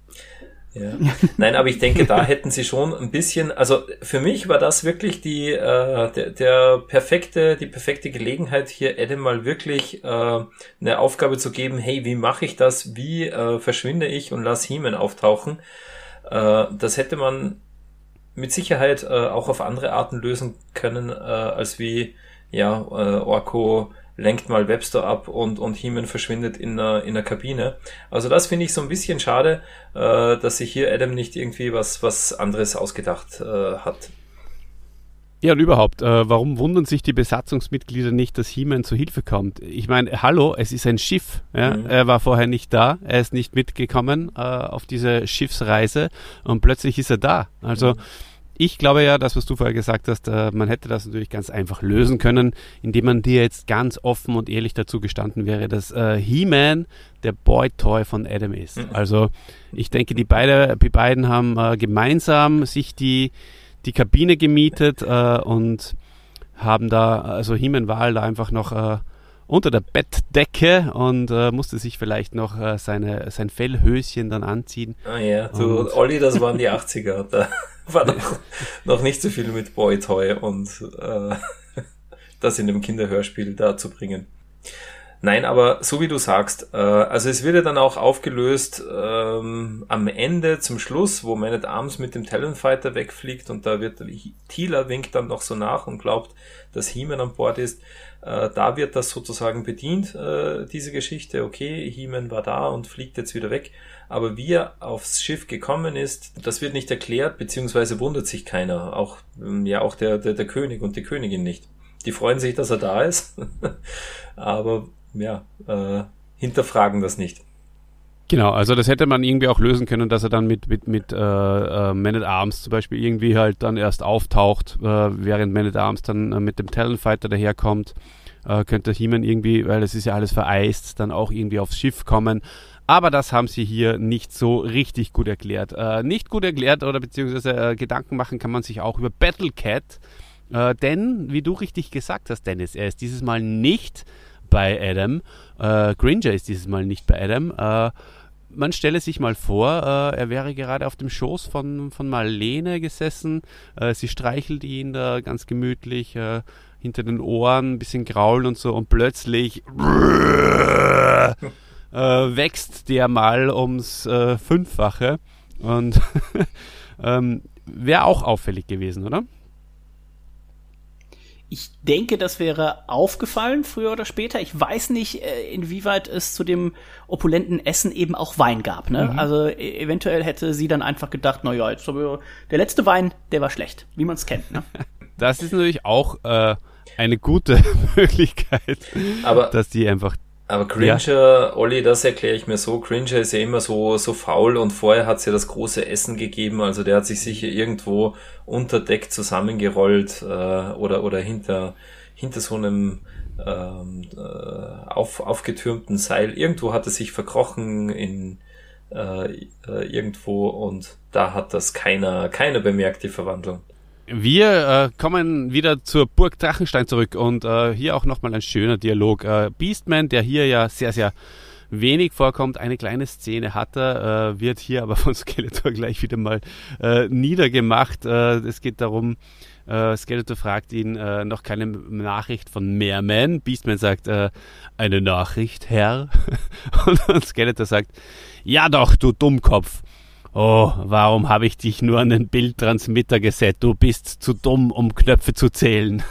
ja. ja. Nein, aber ich denke, da hätten sie schon ein bisschen, also für mich war das wirklich die äh, der, der perfekte, die perfekte Gelegenheit, hier Adam mal wirklich äh, eine Aufgabe zu geben, hey, wie mache ich das? Wie äh, verschwinde ich und lass He-Man auftauchen? Äh, das hätte man mit Sicherheit äh, auch auf andere Arten lösen können, äh, als wie, ja, äh, Orko lenkt mal Webster ab und, und He-Man verschwindet in einer, in einer Kabine. Also das finde ich so ein bisschen schade, äh, dass sich hier Adam nicht irgendwie was, was anderes ausgedacht äh, hat. Ja, und überhaupt, äh, warum wundern sich die Besatzungsmitglieder nicht, dass He-Man zu Hilfe kommt? Ich meine, hallo, es ist ein Schiff. Ja? Mhm. Er war vorher nicht da, er ist nicht mitgekommen äh, auf diese Schiffsreise und plötzlich ist er da. Also mhm. ich glaube ja, das, was du vorher gesagt hast, äh, man hätte das natürlich ganz einfach lösen können, indem man dir jetzt ganz offen und ehrlich dazu gestanden wäre, dass äh, He-Man der Boy-Toy von Adam ist. Mhm. Also ich denke, die, beide, die beiden haben äh, gemeinsam sich die die Kabine gemietet äh, und haben da, also He-Man war halt da einfach noch äh, unter der Bettdecke und äh, musste sich vielleicht noch äh, seine, sein Fellhöschen dann anziehen. Ah ja, du, und Olli, das waren die achtziger, da war noch, noch nicht so viel mit Boy-Toy und äh, das in dem Kinderhörspiel da zu bringen. Nein, aber so wie du sagst, äh, also es wird ja dann auch aufgelöst ähm, am Ende, zum Schluss, wo Man at Arms mit dem Talonfighter wegfliegt und da wird Teela winkt dann noch so nach und glaubt, dass He-Man an Bord ist. Äh, da wird das sozusagen bedient, äh, diese Geschichte. Okay, He-Man war da und fliegt jetzt wieder weg. Aber wie er aufs Schiff gekommen ist, das wird nicht erklärt, beziehungsweise wundert sich keiner. Auch ähm, ja auch der, der, der König und die Königin nicht. Die freuen sich, dass er da ist, aber ja, äh, hinterfragen das nicht. Genau, also das hätte man irgendwie auch lösen können, dass er dann mit, mit, mit äh, äh, Man at Arms zum Beispiel irgendwie halt dann erst auftaucht, äh, während Man at Arms dann äh, mit dem Talonfighter daherkommt, äh, könnte He-Man irgendwie, weil es ist ja alles vereist, dann auch irgendwie aufs Schiff kommen. Aber das haben sie hier nicht so richtig gut erklärt. Äh, nicht gut erklärt oder beziehungsweise äh, Gedanken machen kann man sich auch über Battle Cat, äh, denn, wie du richtig gesagt hast, Dennis, er ist dieses Mal nicht bei Adam. Äh, Gringer ist dieses Mal nicht bei Adam. Äh, man stelle sich mal vor, äh, er wäre gerade auf dem Schoß von, von Marlene gesessen. Äh, sie streichelt ihn da ganz gemütlich äh, hinter den Ohren, ein bisschen graulen und so und plötzlich äh, wächst der mal ums äh, Fünffache und ähm, wäre auch auffällig gewesen, oder? Ich denke, das wäre aufgefallen, früher oder später. Ich weiß nicht, inwieweit es zu dem opulenten Essen eben auch Wein gab. Ne? Mhm. Also e- eventuell hätte sie dann einfach gedacht, na ja, jetzt aber der letzte Wein, der war schlecht, wie man es kennt. Ne? Das ist natürlich auch äh, eine gute Möglichkeit, aber dass die einfach... Aber Gringer, ja. Olli, das erkläre ich mir so, Gringer ist ja immer so so faul und vorher hat's ja das große Essen gegeben, also der hat sich sicher irgendwo unter Deck zusammengerollt äh, oder oder hinter hinter so einem ähm, äh, auf, aufgetürmten Seil. Irgendwo hat er sich verkrochen in äh, äh, irgendwo und da hat das keiner keiner bemerkt, die Verwandlung. Wir äh, kommen wieder zur Burg Drachenstein zurück und äh, hier auch nochmal ein schöner Dialog. Äh, Beastman, der hier ja sehr, sehr wenig vorkommt, eine kleine Szene hat er, äh, wird hier aber von Skeletor gleich wieder mal äh, niedergemacht. Äh, es geht darum, Äh, Skeletor fragt ihn, äh, noch keine Nachricht von Merman. Beastman sagt, äh, eine Nachricht, Herr? und, und Skeletor sagt, ja doch, du Dummkopf. Oh, warum habe ich dich nur an den Bildtransmitter gesetzt? Du bist zu dumm, um Knöpfe zu zählen.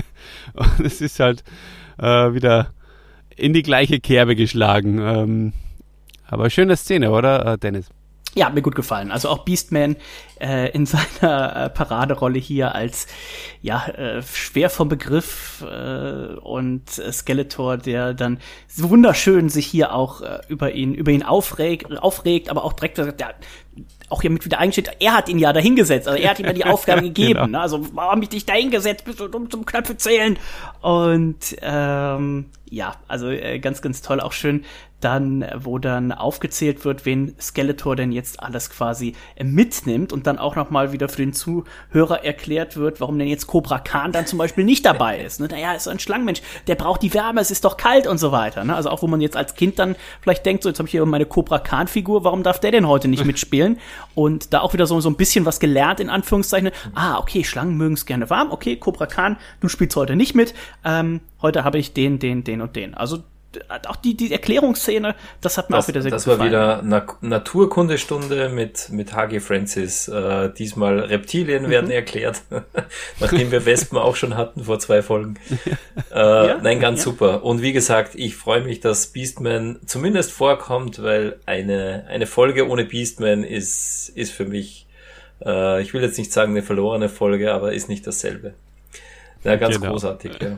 Und es ist halt äh, wieder in die gleiche Kerbe geschlagen. Ähm, aber schöne Szene, oder, äh, Dennis? Ja, hat mir gut gefallen. Also auch Beastman äh, in seiner äh, Paraderolle hier als ja äh, schwer vom Begriff äh, und äh, Skeletor, der dann so wunderschön sich hier auch äh, über ihn über ihn aufregt, aufregt, aber auch direkt sagt, ja, auch hier mit wieder eingesteht, er hat ihn ja dahingesetzt, also er hat ihm ja die Aufgabe gegeben. Genau. Ne? Also warum hab ich dich dahingesetzt, bist du dumm zum Knöpfe zählen? Und ähm, ja, also äh, ganz, ganz toll, auch schön dann, wo dann aufgezählt wird, wen Skeletor denn jetzt alles quasi äh, mitnimmt und dann auch nochmal wieder für den Zuhörer erklärt wird, warum denn jetzt Cobra Khan dann zum Beispiel nicht dabei ist. Ne? Naja, ist so ein Schlangenmensch, der braucht die Wärme, es ist doch kalt und so weiter. Ne? Also auch, wo man jetzt als Kind dann vielleicht denkt, so jetzt habe ich hier meine Cobra Khan Figur, warum darf der denn heute nicht mitspielen? Und da auch wieder so, so ein bisschen was gelernt, in Anführungszeichen. Ah, okay, Schlangen mögen es gerne warm. Okay, Cobra Khan, du spielst heute nicht mit. Ähm, heute habe ich den, den, den und den. Also auch die, die Erklärungsszene, das hat mir das, auch wieder sehr gut gefallen. Das war wieder Na- Naturkundestunde mit, mit H G Francis. Äh, diesmal Reptilien mhm. werden erklärt, nachdem wir Wespen auch schon hatten vor zwei Folgen. Äh, ja, nein, ganz ja. super. Und wie gesagt, ich freue mich, dass Beastman zumindest vorkommt, weil eine, eine Folge ohne Beastman ist, ist für mich, äh, ich will jetzt nicht sagen eine verlorene Folge, aber ist nicht dasselbe. Ja, ganz genau. großartig, ja.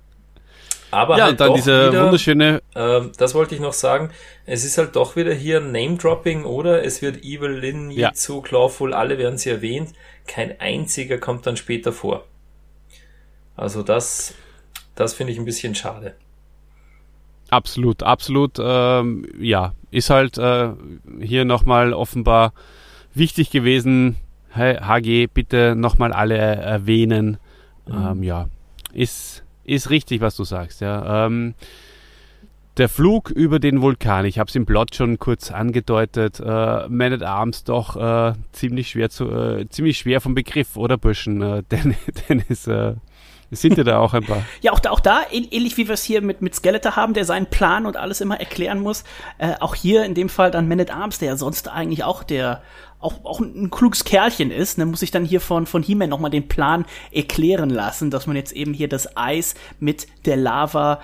Aber ja, halt und dann doch diese wieder, wunderschöne... Äh, das wollte ich noch sagen, es ist halt doch wieder hier Name-Dropping, oder? Es wird Evil Lyn, Yitzu, ja. Clawful, alle werden sie erwähnt. Kein einziger kommt dann später vor. Also das, das finde ich ein bisschen schade. Absolut, absolut. Ähm, ja, ist halt äh, hier nochmal offenbar wichtig gewesen. Hey, H G, bitte nochmal alle erwähnen. Mhm. Ähm, ja, ist... Ist richtig, was du sagst, ja. Ähm, der Flug über den Vulkan, ich habe es im Plot schon kurz angedeutet, äh, Man at Arms doch äh, ziemlich schwer zu, äh, ziemlich schwer vom Begriff, oder Burschen? Äh, denn, Dennis, äh, sind ja da auch ein paar. Ja, auch da, auch da ähnlich wie wir es hier mit, mit Skeletor haben, der seinen Plan und alles immer erklären muss. Äh, auch hier in dem Fall dann Man at Arms, der ja sonst eigentlich auch der auch auch ein kluges Kerlchen ist, ne, muss ich dann hier von von He-Man nochmal den Plan erklären lassen, dass man jetzt eben hier das Eis mit der Lava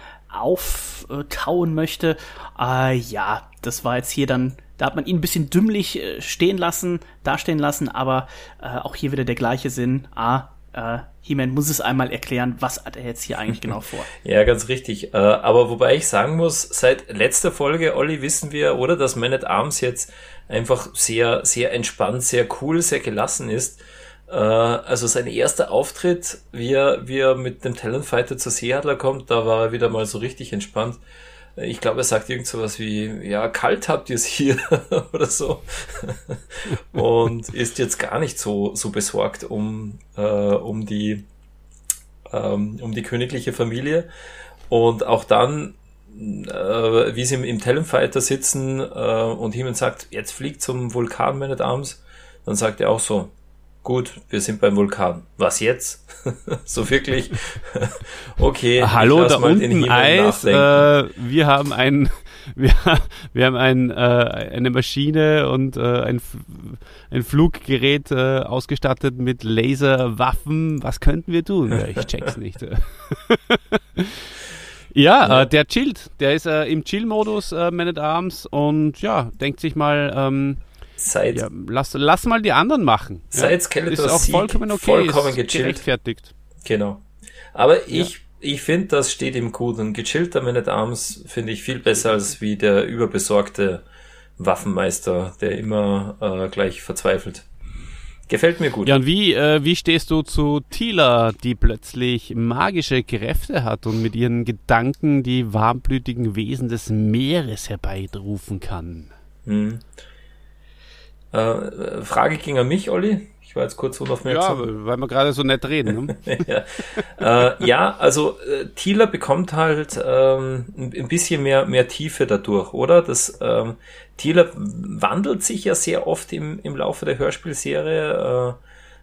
auftauen möchte. Äh, ja, das war jetzt hier dann, da hat man ihn ein bisschen dümmlich äh, stehen lassen, dastehen lassen, aber äh, auch hier wieder der gleiche Sinn. Ah, äh, He-Man muss es einmal erklären, was hat er jetzt hier eigentlich genau vor. Ja, ganz richtig. Äh, aber wobei ich sagen muss, seit letzter Folge, Olli, wissen wir, oder, dass Man at Arms jetzt einfach sehr, sehr entspannt, sehr cool, sehr gelassen ist. Äh, also sein erster Auftritt, wie er, wie er mit dem Talonfighter zur Seeadler kommt, da war er wieder mal so richtig entspannt. Ich glaube, er sagt irgend sowas wie, ja, kalt habt ihr es hier oder so. Und ist jetzt gar nicht so, so besorgt um, äh, um die, ähm, um die königliche Familie. Und auch dann, äh, wie sie im, im Talonfighter sitzen, äh, und He-Man sagt, jetzt fliegt zum Vulkan, Man at Arms, dann sagt er auch so, gut, wir sind beim Vulkan. Was jetzt? So wirklich? Okay. Hallo, da unten Eis. Äh, wir haben ein, wir, wir haben ein, äh, eine Maschine und äh, ein, ein Fluggerät äh, ausgestattet mit Laserwaffen. Was könnten wir tun? Ja, ich check's nicht. ja, ja. Äh, der chillt. Der ist äh, im Chill-Modus, äh, Man at Arms, und ja, denkt sich mal, ähm, Seit, ja, lass, lass mal die anderen machen. Seit ja. Skeletor ist auch Sieg vollkommen okay, vollkommen ist gechillt. Gerechtfertigt. Genau. Aber ja. ich, ich finde, das steht ihm gut. Ein gechillter Man at Arms finde ich viel besser als wie der überbesorgte Waffenmeister, der immer äh, gleich verzweifelt. Gefällt mir gut. Ja, und wie, äh, wie stehst du zu Teela, die plötzlich magische Kräfte hat und mit ihren Gedanken die warmblütigen Wesen des Meeres herbeirufen kann? Hm. Äh, Frage ging an mich, Olli. Ich war jetzt kurz unaufmerksam. Ja, weil wir gerade so nett reden. Ne? ja. Äh, ja, also äh, Teela bekommt halt ähm, ein bisschen mehr mehr Tiefe dadurch, oder? Das ähm, Teela wandelt sich ja sehr oft im im Laufe der Hörspielserie. Äh,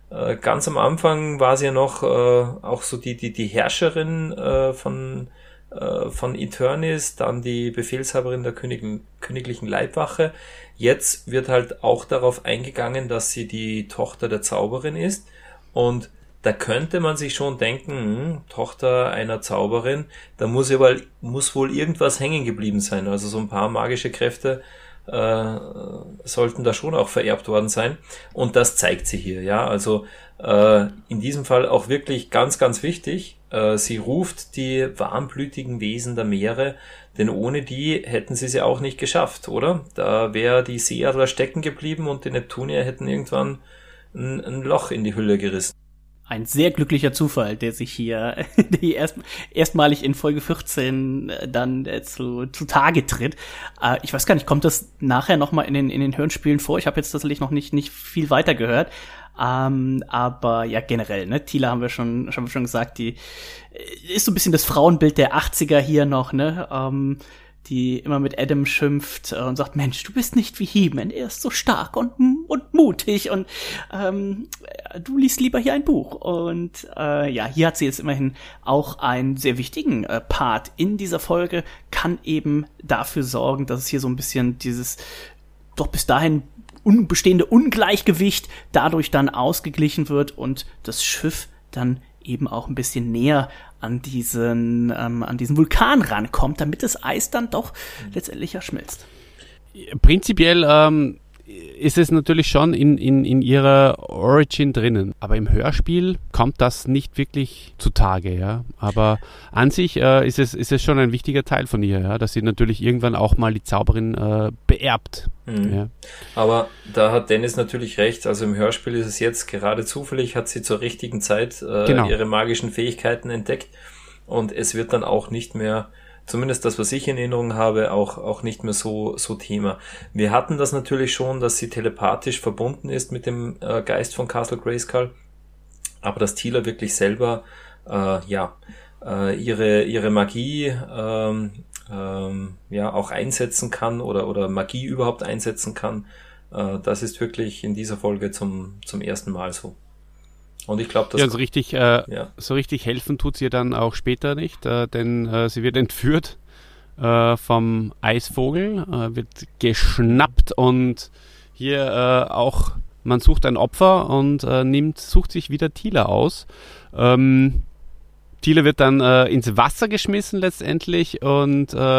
äh, ganz am Anfang war sie ja noch äh, auch so die die die Herrscherin äh, von äh, von Eternis, dann die Befehlshaberin der König, königlichen Leibwache. Jetzt wird halt auch darauf eingegangen, dass sie die Tochter der Zauberin ist, und da könnte man sich schon denken, hm, Tochter einer Zauberin, da muss ja wohl, muss wohl irgendwas hängen geblieben sein. Also so ein paar magische Kräfte äh, sollten da schon auch vererbt worden sein. Und das zeigt sie hier, ja. Also äh, in diesem Fall auch wirklich ganz, ganz wichtig. Äh, sie ruft die warmblütigen Wesen der Meere, denn ohne die hätten sie sie auch nicht geschafft, oder? Da wäre die Seeadler stecken geblieben und die Neptunier hätten irgendwann ein, ein Loch in die Hülle gerissen. Ein sehr glücklicher Zufall, der sich hier die erst, erstmalig in Folge vierzehn dann äh, zu, zu Tage tritt. Äh, ich weiß gar nicht, kommt das nachher nochmal in den, in den Hörspielen vor? Ich habe jetzt tatsächlich noch nicht, nicht viel weiter gehört. Ähm, aber ja, generell, ne, Teela haben wir schon, haben wir schon gesagt, die ist so ein bisschen das Frauenbild der achtziger hier noch, ne, ähm, die immer mit Adam schimpft äh, und sagt, Mensch, du bist nicht wie He-Man, er ist so stark und, und mutig und ähm, du liest lieber hier ein Buch. Und äh, ja, hier hat sie jetzt immerhin auch einen sehr wichtigen äh, Part in dieser Folge, kann eben dafür sorgen, dass es hier so ein bisschen dieses doch bis dahin unbestehende Ungleichgewicht dadurch dann ausgeglichen wird und das Schiff dann eben auch ein bisschen näher an diesen ähm, an diesen Vulkan rankommt, damit das Eis dann doch letztendlich ja schmilzt. Prinzipiell ähm, ist es natürlich schon in, in, in ihrer Origin drinnen, aber im Hörspiel kommt das nicht wirklich zutage, ja. Aber an sich äh, ist es ist es schon ein wichtiger Teil von ihr, ja, dass sie natürlich irgendwann auch mal die Zauberin äh, beerbt. Mhm. Ja. Aber da hat Dennis natürlich recht, also im Hörspiel ist es jetzt gerade zufällig, hat sie zur richtigen Zeit äh, genau. ihre magischen Fähigkeiten entdeckt, und es wird dann auch nicht mehr, zumindest das, was ich in Erinnerung habe, auch auch nicht mehr so so Thema. Wir hatten das natürlich schon, dass sie telepathisch verbunden ist mit dem äh, Geist von Castle Grayskull, aber dass Teela wirklich selber äh, ja äh, ihre ihre Magie ähm, ähm, ja auch einsetzen kann oder oder Magie überhaupt einsetzen kann, äh, das ist wirklich in dieser Folge zum zum ersten Mal so. Und ich glaube, dass ja, so richtig, äh, ja. so richtig helfen tut sie dann auch später nicht, äh, denn äh, sie wird entführt äh, vom Eisvogel, äh, wird geschnappt und hier äh, auch, man sucht ein Opfer und äh, nimmt, sucht sich wieder Teela aus. Ähm, Teela wird dann äh, ins Wasser geschmissen letztendlich und äh,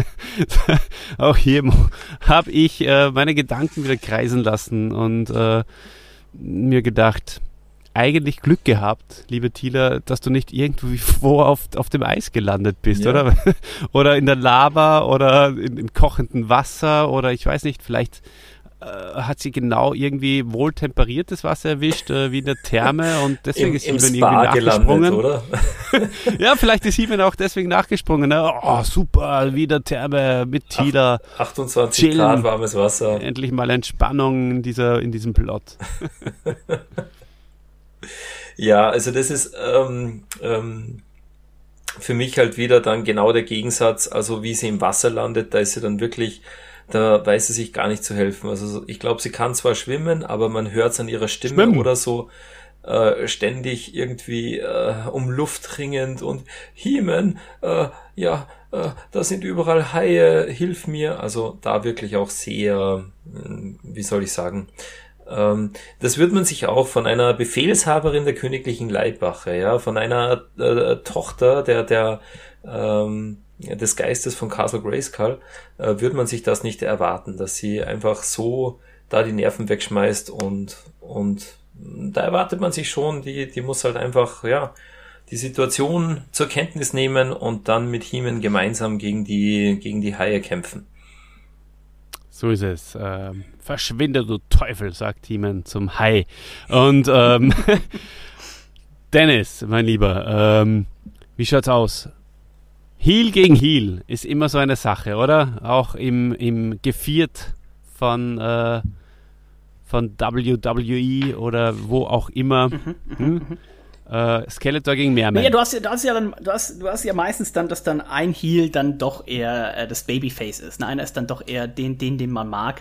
auch hier habe ich äh, meine Gedanken wieder kreisen lassen und äh, mir gedacht, eigentlich Glück gehabt, liebe Teela, dass du nicht irgendwo auf, auf dem Eis gelandet bist, ja. oder? Oder in der Lava oder in, im kochenden Wasser oder ich weiß nicht, vielleicht äh, hat sie genau irgendwie wohltemperiertes Wasser erwischt, äh, wie in der Therme und deswegen Im, ist im He-Man Spa irgendwie nachgesprungen. Gelandet, oder? Ja, vielleicht ist He-Man auch deswegen nachgesprungen. Ne? Oh, super, wieder Therme mit Teela. achtundzwanzig Chillen. Grad warmes Wasser. Endlich mal Entspannung in, dieser, in diesem Plot. Ja, also das ist ähm, ähm, für mich halt wieder dann genau der Gegensatz, also wie sie im Wasser landet, da ist sie dann wirklich, da weiß sie sich gar nicht zu helfen. Also ich glaube, sie kann zwar schwimmen, aber man hört es an ihrer Stimme Schwimmen. oder so äh, ständig irgendwie äh, um Luft ringend und He-Man, äh, ja, äh, da sind überall Haie, hilf mir. Also da wirklich auch sehr, wie soll ich sagen, das wird man sich auch von einer Befehlshaberin der königlichen Leibwache, ja, von einer äh, Tochter der der ähm, des Geistes von Castle Grayskull, äh, wird man sich das nicht erwarten, dass sie einfach so da die Nerven wegschmeißt und und da erwartet man sich schon, die die muss halt einfach ja die Situation zur Kenntnis nehmen und dann mit He-Man gemeinsam gegen die gegen die Haie kämpfen. So ist es. Ähm, verschwinde, du Teufel, sagt He-Man zum Hai. Und ähm, Dennis, mein Lieber, ähm, wie schaut's aus? Heel gegen Heel ist immer so eine Sache, oder? Auch im, im Geviert von, äh, von W W E oder wo auch immer. Mhm, hm? Äh, Skeletor gegen Merman. Ja, du hast ja, du hast ja dann, du hast, du hast ja meistens dann, dass dann ein Heel dann doch eher äh, das Babyface ist. Ne? Einer ist dann doch eher den, den, den man mag.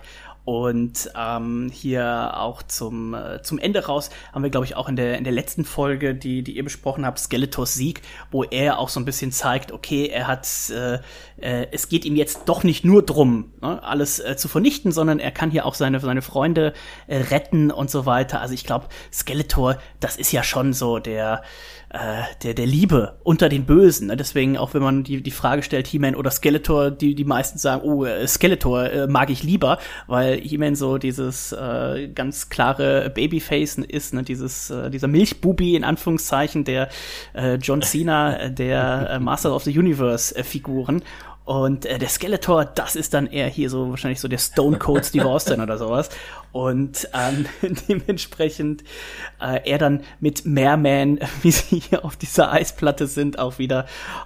Und ähm, hier auch zum äh, zum Ende raus haben wir, glaube ich, auch in der in der letzten Folge, die die ihr besprochen habt, Skeletors Sieg, wo er auch so ein bisschen zeigt, okay, er hat äh, äh, es geht ihm jetzt doch nicht nur drum, ne, alles äh, zu vernichten, sondern er kann hier auch seine seine Freunde äh, retten und so weiter. Also ich glaube, Skeletor, das ist ja schon so der äh, der der Liebe unter den Bösen. Ne? Deswegen auch wenn man die die Frage stellt, He-Man oder Skeletor, die die meisten sagen, oh, äh, Skeletor äh, mag ich lieber, weil He-Man so dieses äh, ganz klare Babyface ist, ne? dieses äh, dieser Milchbubi in Anführungszeichen, der äh, John Cena, der äh, Master of the Universe äh, Figuren. Und äh, der Skeletor, das ist dann eher hier so wahrscheinlich so der Stone Cold Steve Austin oder sowas. Und ähm, dementsprechend äh, er dann mit Merman, wie sie hier auf dieser Eisplatte sind, auch wieder.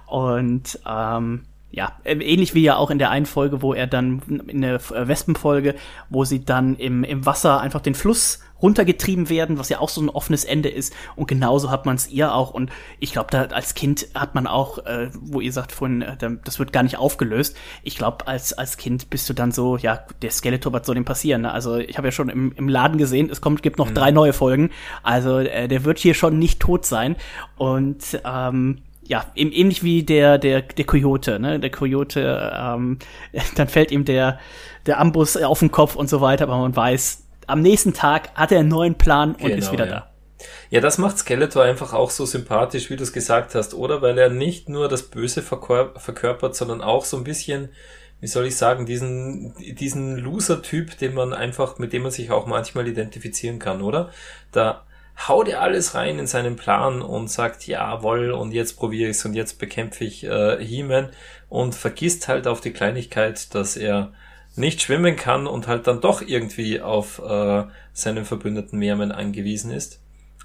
Und ähm, ja, ähnlich wie ja auch in der einen Folge, wo er dann in der Wespenfolge, wo sie dann im im Wasser einfach den Fluss runtergetrieben werden, was ja auch so ein offenes Ende ist. Und genauso hat man es ihr auch. Und ich glaube, da als Kind hat man auch, äh, wo ihr sagt vorhin, äh, das wird gar nicht aufgelöst. Ich glaube, als als Kind bist du dann so, ja, der Skeletor, was soll dem passieren? Ne? Also ich habe ja schon im im Laden gesehen, es kommt gibt noch mhm. drei neue Folgen. Also äh, der wird hier schon nicht tot sein. Und ähm, ja, ähnlich wie der der der Coyote, ne? Der Coyote, ähm, dann fällt ihm der der Amboss auf den Kopf und so weiter, aber man weiß, am nächsten Tag hat er einen neuen Plan und genau, ist wieder ja. da. Ja, das macht Skeletor einfach auch so sympathisch, wie du es gesagt hast, oder? Weil er nicht nur das Böse verkör- verkörpert, sondern auch so ein bisschen, wie soll ich sagen, diesen diesen Loser-Typ, den man einfach, mit dem man sich auch manchmal identifizieren kann, oder? Da haut er alles rein in seinen Plan und sagt, jawohl, und jetzt probiere ich's und jetzt bekämpfe ich äh, He-Man und vergisst halt auf die Kleinigkeit, dass er nicht schwimmen kann und halt dann doch irgendwie auf äh, seinen Verbündeten Merman angewiesen ist.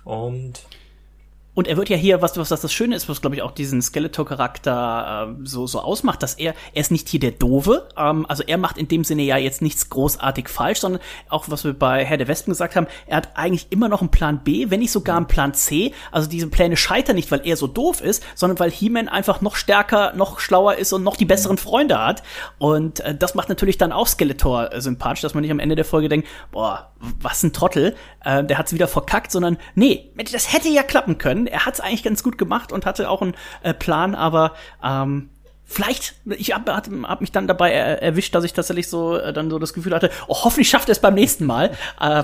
Und Und er wird ja hier, was, was das Schöne ist, was, glaube ich, auch diesen Skeletor-Charakter äh, so, so ausmacht, dass er, er ist nicht hier der Doofe, ähm, also er macht in dem Sinne ja jetzt nichts großartig falsch, sondern auch, was wir bei Herr der Wespen gesagt haben, er hat eigentlich immer noch einen Plan B, wenn nicht sogar einen Plan C, also diese Pläne scheitern nicht, weil er so doof ist, sondern weil He-Man einfach noch stärker, noch schlauer ist und noch die besseren Freunde hat. Und äh, das macht natürlich dann auch Skeletor äh, sympathisch, dass man nicht am Ende der Folge denkt, boah, was ein Trottel, äh, der hat's wieder verkackt, sondern nee, das hätte ja klappen können. Er hat es eigentlich ganz gut gemacht und hatte auch einen äh, Plan, aber ähm, vielleicht, ich habe hab, hab mich dann dabei er, erwischt, dass ich tatsächlich so äh, dann so das Gefühl hatte, oh, hoffentlich schafft er es beim nächsten Mal. Ähm,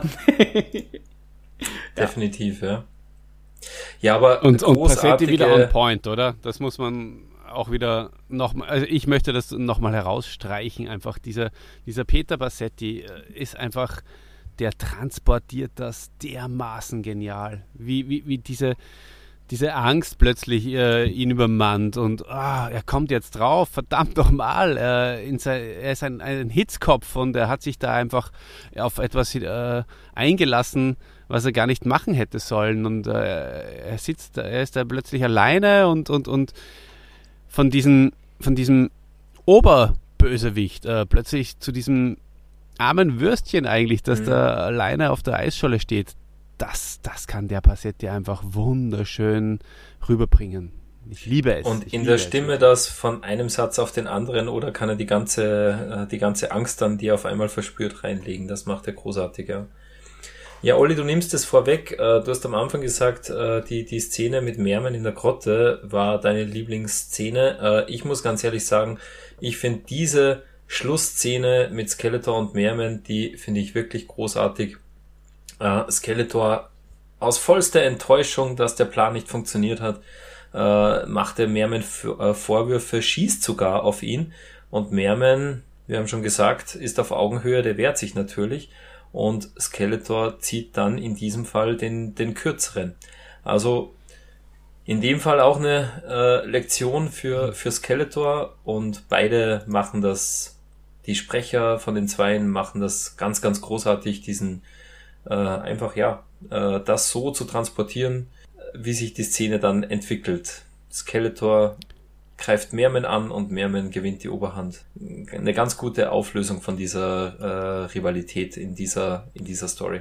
Definitiv, ja. Ja, aber und, und großartige... Passetti wieder on point, oder? Das muss man auch wieder nochmal, also ich möchte das nochmal herausstreichen, einfach dieser, dieser Peter Passetti ist einfach, der transportiert das dermaßen genial, wie, wie, wie diese diese Angst plötzlich äh, ihn übermannt und ah, er kommt jetzt drauf, verdammt nochmal, äh, er ist ein, ein Hitzkopf und er hat sich da einfach auf etwas äh, eingelassen, was er gar nicht machen hätte sollen und äh, er sitzt, er ist da plötzlich alleine und und und von diesen, von diesem Oberbösewicht äh, plötzlich zu diesem armen Würstchen eigentlich, das mhm. da alleine auf der Eisscholle steht. Das, das kann der Passetti einfach wunderschön rüberbringen. Ich liebe es. Und ich in der Stimme es. Das von einem Satz auf den anderen oder kann er die ganze, die ganze Angst dann, die er auf einmal verspürt, reinlegen. Das macht er großartig, ja. Ja, Olli, du nimmst es vorweg. Du hast am Anfang gesagt, die, die Szene mit Merman in der Grotte war deine Lieblingsszene. Ich muss ganz ehrlich sagen, ich finde diese Schlussszene mit Skeletor und Merman, die finde ich wirklich großartig. Uh, Skeletor aus vollster Enttäuschung, dass der Plan nicht funktioniert hat, uh, machte Merman f- uh, Vorwürfe, schießt sogar auf ihn und Merman, wir haben schon gesagt, ist auf Augenhöhe, der wehrt sich natürlich und Skeletor zieht dann in diesem Fall den, den kürzeren. Also in dem Fall auch eine uh, Lektion für, für Skeletor und beide machen das, die Sprecher von den Zweien machen das ganz, ganz großartig, diesen Äh, einfach, ja, äh, das so zu transportieren, wie sich die Szene dann entwickelt. Skeletor greift Merman an und Merman gewinnt die Oberhand. Eine ganz gute Auflösung von dieser äh, Rivalität in dieser, in dieser Story.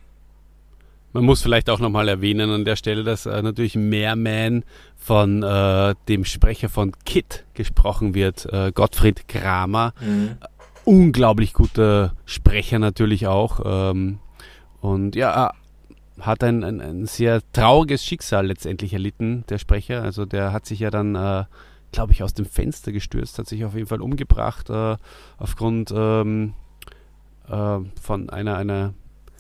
Man muss vielleicht auch nochmal erwähnen an der Stelle, dass äh, natürlich Merman von äh, dem Sprecher von Kid gesprochen wird, äh, Gottfried Kramer. Mhm. unglaublich guter Sprecher natürlich auch. Ähm, und ja, hat ein, ein, ein sehr trauriges Schicksal letztendlich erlitten, der Sprecher. Also der hat sich ja dann, äh, glaube ich, aus dem Fenster gestürzt, hat sich auf jeden Fall umgebracht, äh, aufgrund ähm, äh, von einer, einer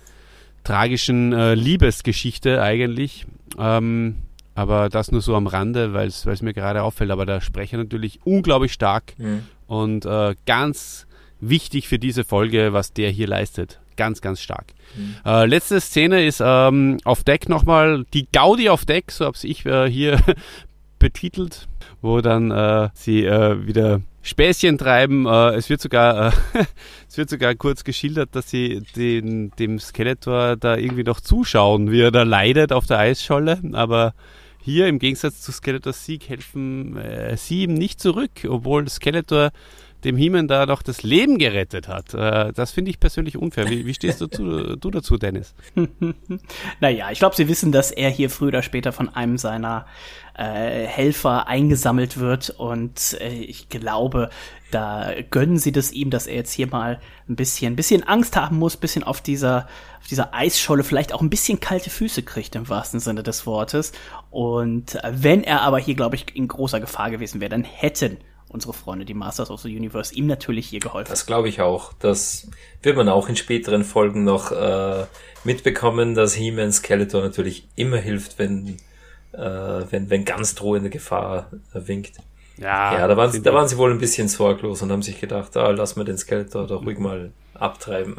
tragischen äh, Liebesgeschichte eigentlich. Ähm, aber das nur so am Rande, weil es mir gerade auffällt. Aber der Sprecher natürlich unglaublich stark mhm. und äh, ganz wichtig für diese Folge, was der hier leistet. Ganz, ganz stark. Mhm. Äh, letzte Szene ist ähm, auf Deck nochmal die Gaudi auf Deck, so habe ich äh, hier betitelt, wo dann äh, sie äh, wieder Späßchen treiben. Äh, es wird sogar äh, es wird sogar kurz geschildert, dass sie den, dem Skeletor da irgendwie noch zuschauen, wie er da leidet auf der Eisscholle. Aber hier im Gegensatz zu Skeletors Sieg helfen äh, sie ihm nicht zurück, obwohl Skeletor dem He-Man da noch das Leben gerettet hat. Äh, das finde ich persönlich unfair. Wie, wie stehst du, zu, du dazu, Dennis? Naja, ich glaube, sie wissen, dass er hier früher oder später von einem seiner äh, Helfer eingesammelt wird und äh, ich glaube, da gönnen sie das ihm, dass er jetzt hier mal ein bisschen, ein bisschen Angst haben muss, ein bisschen auf dieser, auf dieser Eisscholle vielleicht auch ein bisschen kalte Füße kriegt im wahrsten Sinne des Wortes. Und äh, wenn er aber hier, glaube ich, in großer Gefahr gewesen wäre, dann hätten unsere Freunde, die Masters of the Universe, ihm natürlich hier geholfen. Das glaube ich auch. Das wird man auch in späteren Folgen noch äh, mitbekommen, dass He-Man Skeletor natürlich immer hilft, wenn, äh, wenn, wenn ganz drohende Gefahr äh, winkt. Ja, ja da, waren, da waren sie wohl ein bisschen sorglos und haben sich gedacht, ah, lass mal den Skeletor doch ruhig mal abtreiben.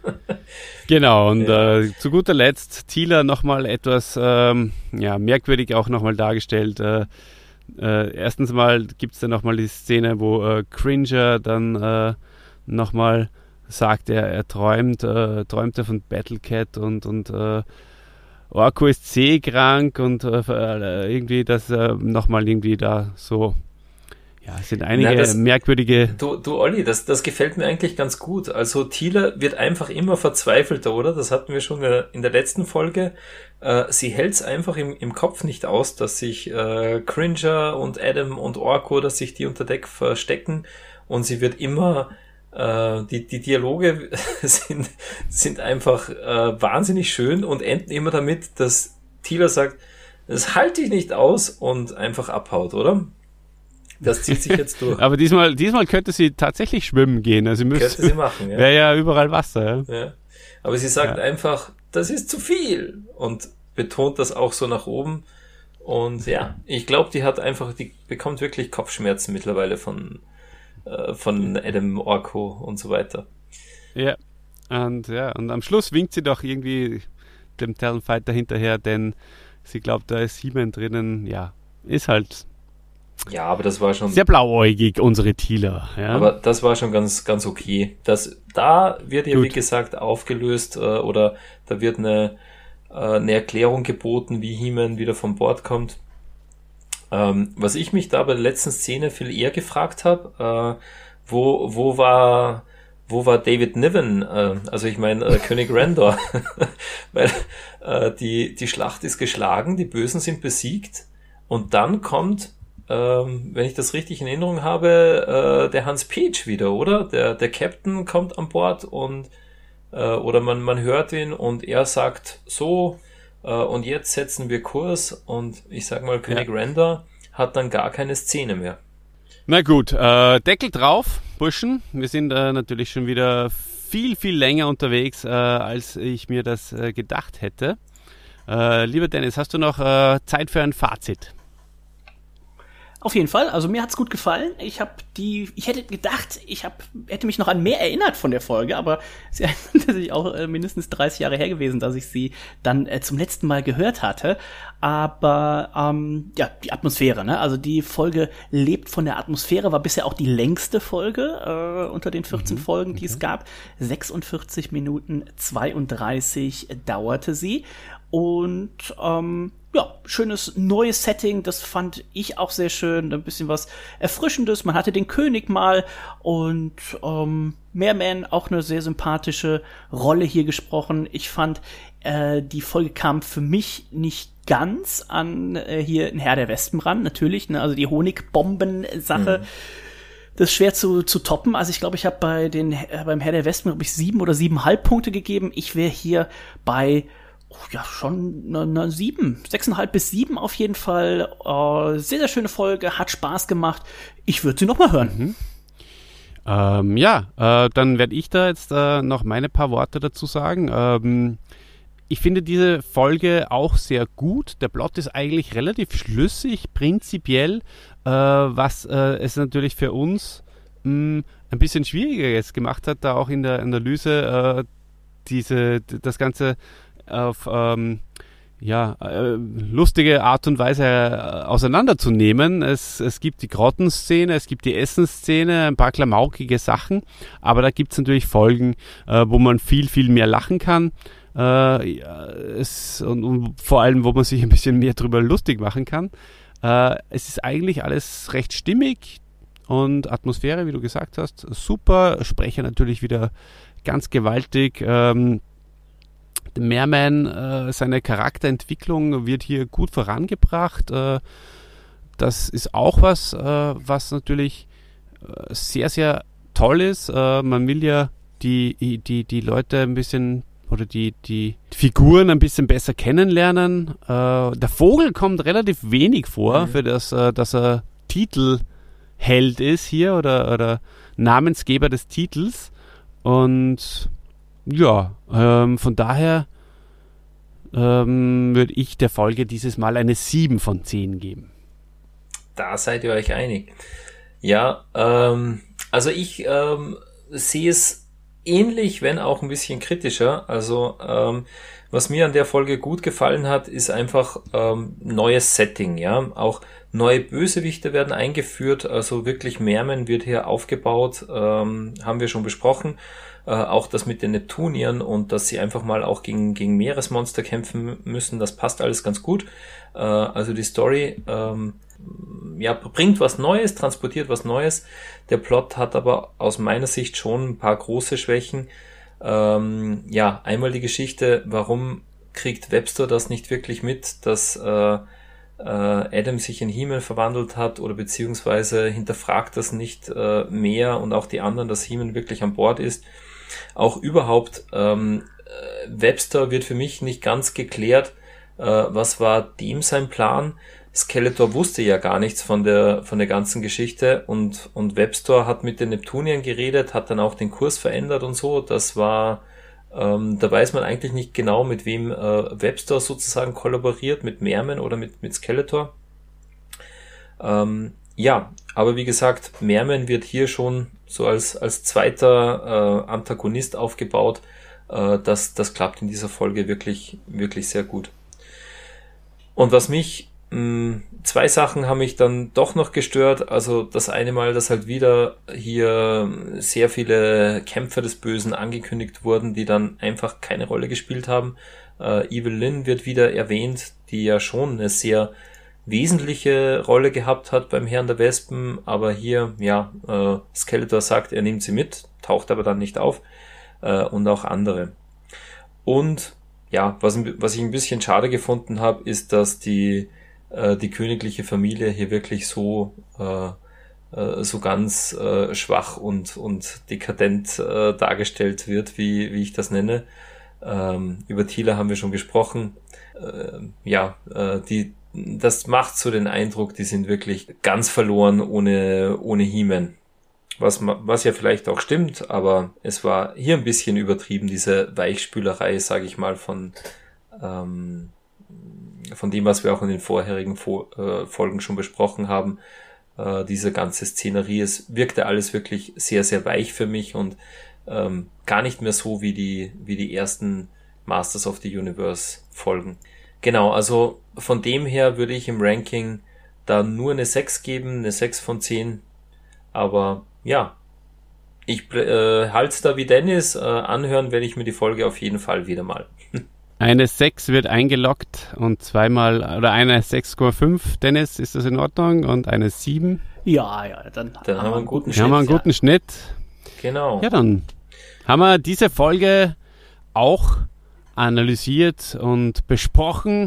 Genau, und ja. äh, zu guter Letzt Teela nochmal etwas ähm, ja, merkwürdig auch nochmal dargestellt. Äh, Äh, erstens mal gibt es dann nochmal die Szene, wo äh, Cringer dann äh, nochmal sagt, er, er träumt, äh, träumt er von Battlecat und, und äh, Orko ist seekrank und äh, irgendwie das äh, nochmal irgendwie da so, ja, es sind einige Na, das, merkwürdige... Du, du Olli, das, das gefällt mir eigentlich ganz gut. Also Teela wird einfach immer verzweifelter, oder? Das hatten wir schon in der letzten Folge. Äh, sie hält es einfach im, im Kopf nicht aus, dass sich äh, Cringer und Adam und Orko, dass sich die unter Deck verstecken und sie wird immer... Äh, die, die Dialoge sind, sind einfach äh, wahnsinnig schön und enden immer damit, dass Teela sagt, das halte ich nicht aus und einfach abhaut, oder? Das zieht sich jetzt durch. Aber diesmal, diesmal könnte sie tatsächlich schwimmen gehen. Also müsste, könnte sie machen, ja. Wäre ja überall Wasser. Ja. Ja. Aber sie sagt ja. einfach, das ist zu viel und betont das auch so nach oben. Und ja, ich glaube, die hat einfach, die bekommt wirklich Kopfschmerzen mittlerweile von, äh, von Adam, Orko und so weiter. Ja. Und ja, und am Schluss winkt sie doch irgendwie dem Talonfighter hinterher, denn sie glaubt, da ist He-Man drinnen. Ja, ist halt... Ja, aber das war schon... Sehr blauäugig, unsere Teela. Ja? Aber das war schon ganz ganz okay. Das, da wird ja, Gut. wie gesagt, aufgelöst äh, oder da wird eine, äh, eine Erklärung geboten, wie He-Man wieder von Bord kommt. Ähm, was ich mich da bei der letzten Szene viel eher gefragt habe, äh, wo, wo war... Wo war David Niven? Äh, also ich meine äh, König Randor. Weil äh, die, die Schlacht ist geschlagen, die Bösen sind besiegt und dann kommt... Ähm, wenn ich das richtig in Erinnerung habe, äh, der Hans Peach wieder, oder? Der, der Captain kommt an Bord und äh, oder man, man hört ihn und er sagt so äh, und jetzt setzen wir Kurs und ich sag mal, König ja. Randor hat dann gar keine Szene mehr. Na gut, äh, Deckel drauf, Burschen. Wir sind äh, natürlich schon wieder viel, viel länger unterwegs, äh, als ich mir das äh, gedacht hätte. Äh, lieber Dennis, hast du noch äh, Zeit für ein Fazit? Auf jeden Fall, also mir hat's gut gefallen. Ich habe die, ich hätte gedacht, ich hab, hätte mich noch an mehr erinnert von der Folge, aber es ist ja tatsächlich auch äh, mindestens dreißig Jahre her gewesen, dass ich sie dann äh, zum letzten Mal gehört hatte. Aber ähm, ja, die Atmosphäre, ne? Also die Folge lebt von der Atmosphäre, war bisher auch die längste Folge äh, unter den vierzehn mhm, Folgen, die okay. es gab. sechsundvierzig Minuten zweiunddreißig dauerte sie. Und ähm, ja, schönes neues Setting, das fand ich auch sehr schön, ein bisschen was Erfrischendes, man hatte den König mal und ähm, Merman auch eine sehr sympathische Rolle hier gesprochen. Ich fand, äh, die Folge kam für mich nicht ganz an äh, hier in Herr der Wespen ran, natürlich, ne, also die Honigbomben-Sache. Mhm. Das ist schwer zu, zu toppen. Also ich glaube, ich habe bei den äh, beim Herr der Wespen, glaube ich, sieben oder siebeneinhalb Punkte gegeben. Ich wäre hier bei oh, ja schon eine, eine sieben, sechseinhalb bis sieben auf jeden Fall. Äh, sehr, sehr schöne Folge, hat Spaß gemacht. Ich würde sie noch mal hören. Mhm. Ähm, ja, äh, dann werde ich da jetzt äh, noch meine paar Worte dazu sagen. Ähm, ich finde diese Folge auch sehr gut. Der Plot ist eigentlich relativ schlüssig, prinzipiell, äh, was äh, es natürlich für uns mh, ein bisschen schwieriger jetzt gemacht hat, da auch in der Analyse äh, diese, das Ganze auf ähm, ja, äh, lustige Art und Weise äh, auseinanderzunehmen. Es, es gibt die Grottenszene, es gibt die Essensszene, ein paar klamaukige Sachen, aber da gibt es natürlich Folgen, äh, wo man viel, viel mehr lachen kann. Äh, ja, es, und, und vor allem, wo man sich ein bisschen mehr drüber lustig machen kann. Äh, es ist eigentlich alles recht stimmig und Atmosphäre, wie du gesagt hast, super. Sprecher natürlich wieder ganz gewaltig. Ähm, Merman, äh, seine Charakterentwicklung wird hier gut vorangebracht. Äh, das ist auch was, äh, was natürlich äh, sehr, sehr toll ist. Äh, man will ja die, die, die Leute ein bisschen oder die, die Figuren ein bisschen besser kennenlernen. Äh, der Vogel kommt relativ wenig vor, mhm. für das, äh, dass er Titelheld ist hier oder, oder Namensgeber des Titels. Und ja, ähm, von daher ähm, würde ich der Folge dieses Mal eine sieben von zehn geben. Da seid ihr euch einig. Ja, ähm, also ich ähm, sehe es ähnlich, wenn auch ein bisschen kritischer. Also ähm, was mir an der Folge gut gefallen hat, ist einfach ähm, neues Setting. Ja, auch neue Bösewichte werden eingeführt. Also wirklich Merman wird hier aufgebaut, ähm, haben wir schon besprochen. Äh, auch das mit den Neptuniern und dass sie einfach mal auch gegen, gegen Meeresmonster kämpfen müssen, das passt alles ganz gut. Äh, also die Story ähm, ja, bringt was Neues, transportiert was Neues. Der Plot hat aber aus meiner Sicht schon ein paar große Schwächen. Ähm, ja, einmal die Geschichte, warum kriegt Webster das nicht wirklich mit, dass äh, äh, Adam sich in He-Man verwandelt hat oder beziehungsweise hinterfragt das nicht äh, mehr und auch die anderen, dass He-Man wirklich an Bord ist. Auch überhaupt, ähm, Webster wird für mich nicht ganz geklärt, äh, was war dem sein Plan. Skeletor wusste ja gar nichts von der von der ganzen Geschichte und und Webster hat mit den Neptuniern geredet, hat dann auch den Kurs verändert und so. Das war, ähm, da weiß man eigentlich nicht genau, mit wem äh, Webster sozusagen kollaboriert, mit Merman oder mit mit Skeletor. Ähm, ja, aber wie gesagt, Merman wird hier schon so als als zweiter äh, Antagonist aufgebaut. Äh, das das klappt in dieser Folge wirklich wirklich sehr gut. Und was mich mh, zwei Sachen haben mich dann doch noch gestört. Also das eine Mal, dass halt wieder hier sehr viele Kämpfer des Bösen angekündigt wurden, die dann einfach keine Rolle gespielt haben. Äh, Evil Lyn wird wieder erwähnt, die ja schon eine sehr wesentliche Rolle gehabt hat beim Herrn der Wespen, aber hier, ja, äh, Skeletor sagt, er nimmt sie mit, taucht aber dann nicht auf, äh, und auch andere. Und ja, was, was ich ein bisschen schade gefunden habe, ist, dass die äh, die königliche Familie hier wirklich so äh, äh, so ganz äh, schwach und und dekadent äh, dargestellt wird, wie wie ich das nenne. Ähm, über Teela haben wir schon gesprochen. Äh, ja, äh, die das macht so den Eindruck, die sind wirklich ganz verloren ohne ohne He-Man. Was, was ja vielleicht auch stimmt, aber es war hier ein bisschen übertrieben, diese Weichspülerei, sage ich mal, von ähm, von dem, was wir auch in den vorherigen Fo- äh, Folgen schon besprochen haben. Äh, diese ganze Szenerie, es wirkte alles wirklich sehr, sehr weich für mich und ähm, gar nicht mehr so wie die wie die ersten Masters of the Universe Folgen. Genau, also von dem her würde ich im Ranking da nur eine sechs geben, eine sechs von zehn, aber ja, ich äh, halt's da wie Dennis, äh, anhören werde ich mir die Folge auf jeden Fall wieder mal. Eine sechs wird eingeloggt und zweimal, oder eine sechs Komma fünf, Dennis, ist das in Ordnung? Und eine sieben? Ja, ja, dann, dann haben wir einen guten Schnitt. Schnitt. Haben wir einen guten ja. Schnitt. Genau. Ja, dann haben wir diese Folge auch analysiert und besprochen.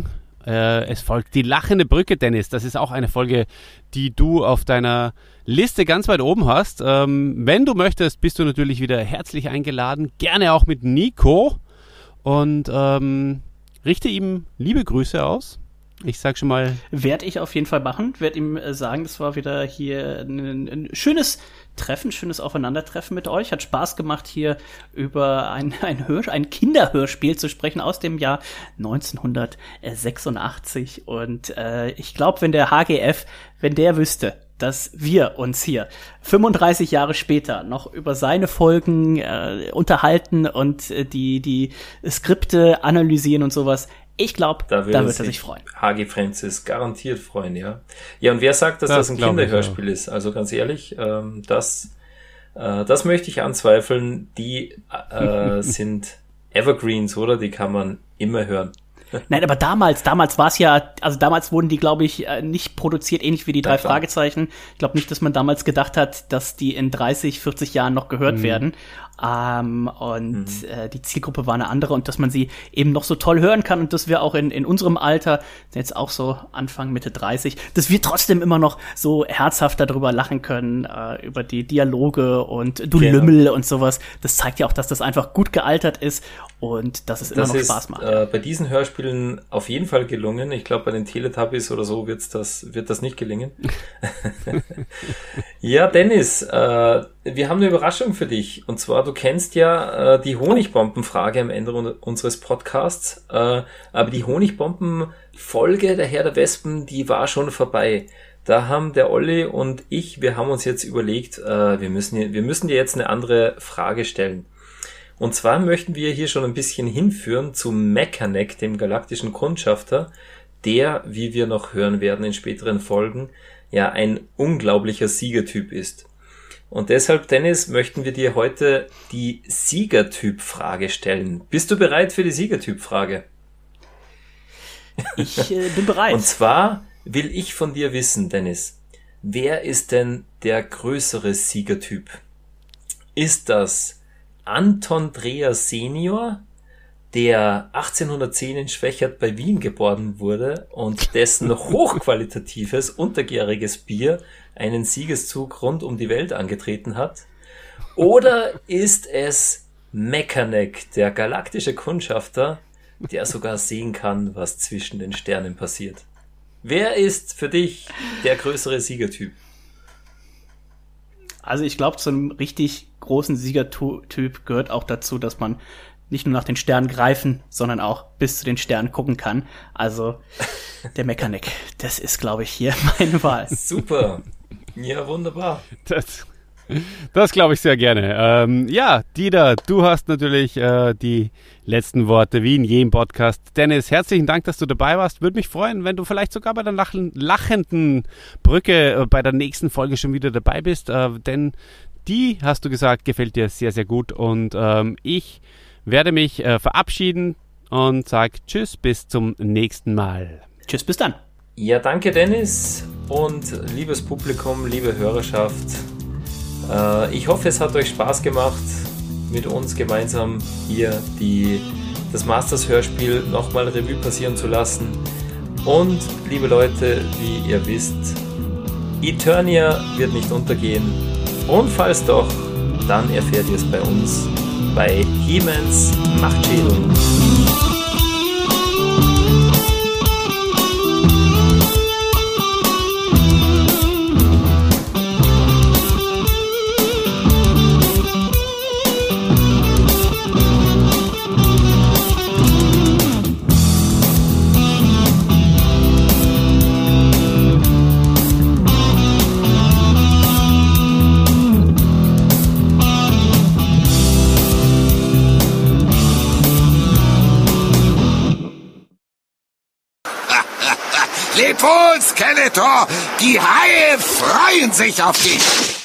Äh, es folgt die lachende Brücke, Dennis. Das ist auch eine Folge, die du auf deiner Liste ganz weit oben hast. Ähm, wenn du möchtest, bist du natürlich wieder herzlich eingeladen. Gerne auch mit Nico. Und ähm, richte ihm liebe Grüße aus. Ich sag schon mal. Werde ich auf jeden Fall machen. Werde ihm äh, sagen, das war wieder hier ein, ein schönes Treffen, schönes Aufeinandertreffen mit euch. Hat Spaß gemacht, hier über ein, ein, Hör, ein Kinderhörspiel zu sprechen aus dem Jahr neunzehnhundertsechsundachtzig. Und äh, ich glaube, wenn der H G F, wenn der wüsste, dass wir uns hier fünfunddreißig Jahre später noch über seine Folgen äh, unterhalten und äh, die, die Skripte analysieren und sowas, ich glaube, da, da wird er sich freuen. H G Francis garantiert freuen, ja. Ja, und wer sagt, dass das, das ein Kinderhörspiel ist? Also ganz ehrlich, ähm, das, äh, das möchte ich anzweifeln. Die äh, sind Evergreens, oder? Die kann man immer hören. Nein, aber damals, damals war es ja, also damals wurden die, glaube ich, nicht produziert, ähnlich wie die drei ja, Fragezeichen. Ich glaube nicht, dass man damals gedacht hat, dass die in dreißig, vierzig Jahren noch gehört mhm. werden. Ähm, und mhm. äh, die Zielgruppe war eine andere und dass man sie eben noch so toll hören kann und dass wir auch in, in unserem Alter, jetzt auch so Anfang, Mitte dreißig, dass wir trotzdem immer noch so herzhaft darüber lachen können, äh, über die Dialoge und du genau. Lümmel und sowas. Das zeigt ja auch, dass das einfach gut gealtert ist und dass es immer das noch ist, Spaß macht. Äh, bei diesen Hörspielen auf jeden Fall gelungen. Ich glaube, bei den Teletubbies oder so wird's das, wird das nicht gelingen. Ja, Dennis, äh, wir haben eine Überraschung für dich. Und zwar, du kennst ja äh, die Honigbomben-Frage am Ende unseres Podcasts. Äh, aber die Honigbomben-Folge der Herr der Wespen, die war schon vorbei. Da haben der Olli und ich, wir haben uns jetzt überlegt, äh, wir müssen, wir müssen dir jetzt eine andere Frage stellen. Und zwar möchten wir hier schon ein bisschen hinführen zu Mechaneck, dem galaktischen Kundschafter, der, wie wir noch hören werden in späteren Folgen, ja ein unglaublicher Siegertyp ist. Und deshalb, Dennis, möchten wir dir heute die Siegertyp-Frage stellen. Bist du bereit für die Siegertyp-Frage? Ich äh, bin bereit. Und zwar will ich von dir wissen, Dennis, wer ist denn der größere Siegertyp? Ist das Anton Dreher Senior, der achtzehnhundertzehn in Schwächert bei Wien geboren wurde und dessen hochqualitatives, untergäriges Bier einen Siegeszug rund um die Welt angetreten hat? Oder ist es Mechaneck, der galaktische Kundschafter, der sogar sehen kann, was zwischen den Sternen passiert? Wer ist für dich der größere Siegertyp? Also ich glaube, zu einem richtig großen Siegertyp gehört auch dazu, dass man nicht nur nach den Sternen greifen, sondern auch bis zu den Sternen gucken kann. Also der Mechaneck, das ist, glaube ich, hier meine Wahl. Super. Ja, wunderbar. Das, das glaube ich sehr gerne. Ähm, ja, Dieter, du hast natürlich äh, die letzten Worte, wie in jedem Podcast. Dennis, herzlichen Dank, dass du dabei warst. Würde mich freuen, wenn du vielleicht sogar bei der lachen, lachenden Brücke äh, bei der nächsten Folge schon wieder dabei bist, äh, denn die, hast du gesagt, gefällt dir sehr, sehr gut. Und ähm, ich werde mich äh, verabschieden und sage Tschüss, bis zum nächsten Mal. Tschüss, bis dann. Ja, danke Dennis und liebes Publikum, liebe Hörerschaft. Äh, ich hoffe, es hat euch Spaß gemacht, mit uns gemeinsam hier die, das Masters-Hörspiel nochmal Revue passieren zu lassen. Und liebe Leute, wie ihr wisst, Eternia wird nicht untergehen. Und falls doch, dann erfährt ihr es bei uns bei He-Mans Machtschädel. Leb wohl, Skeletor! Die Haie freuen sich auf dich!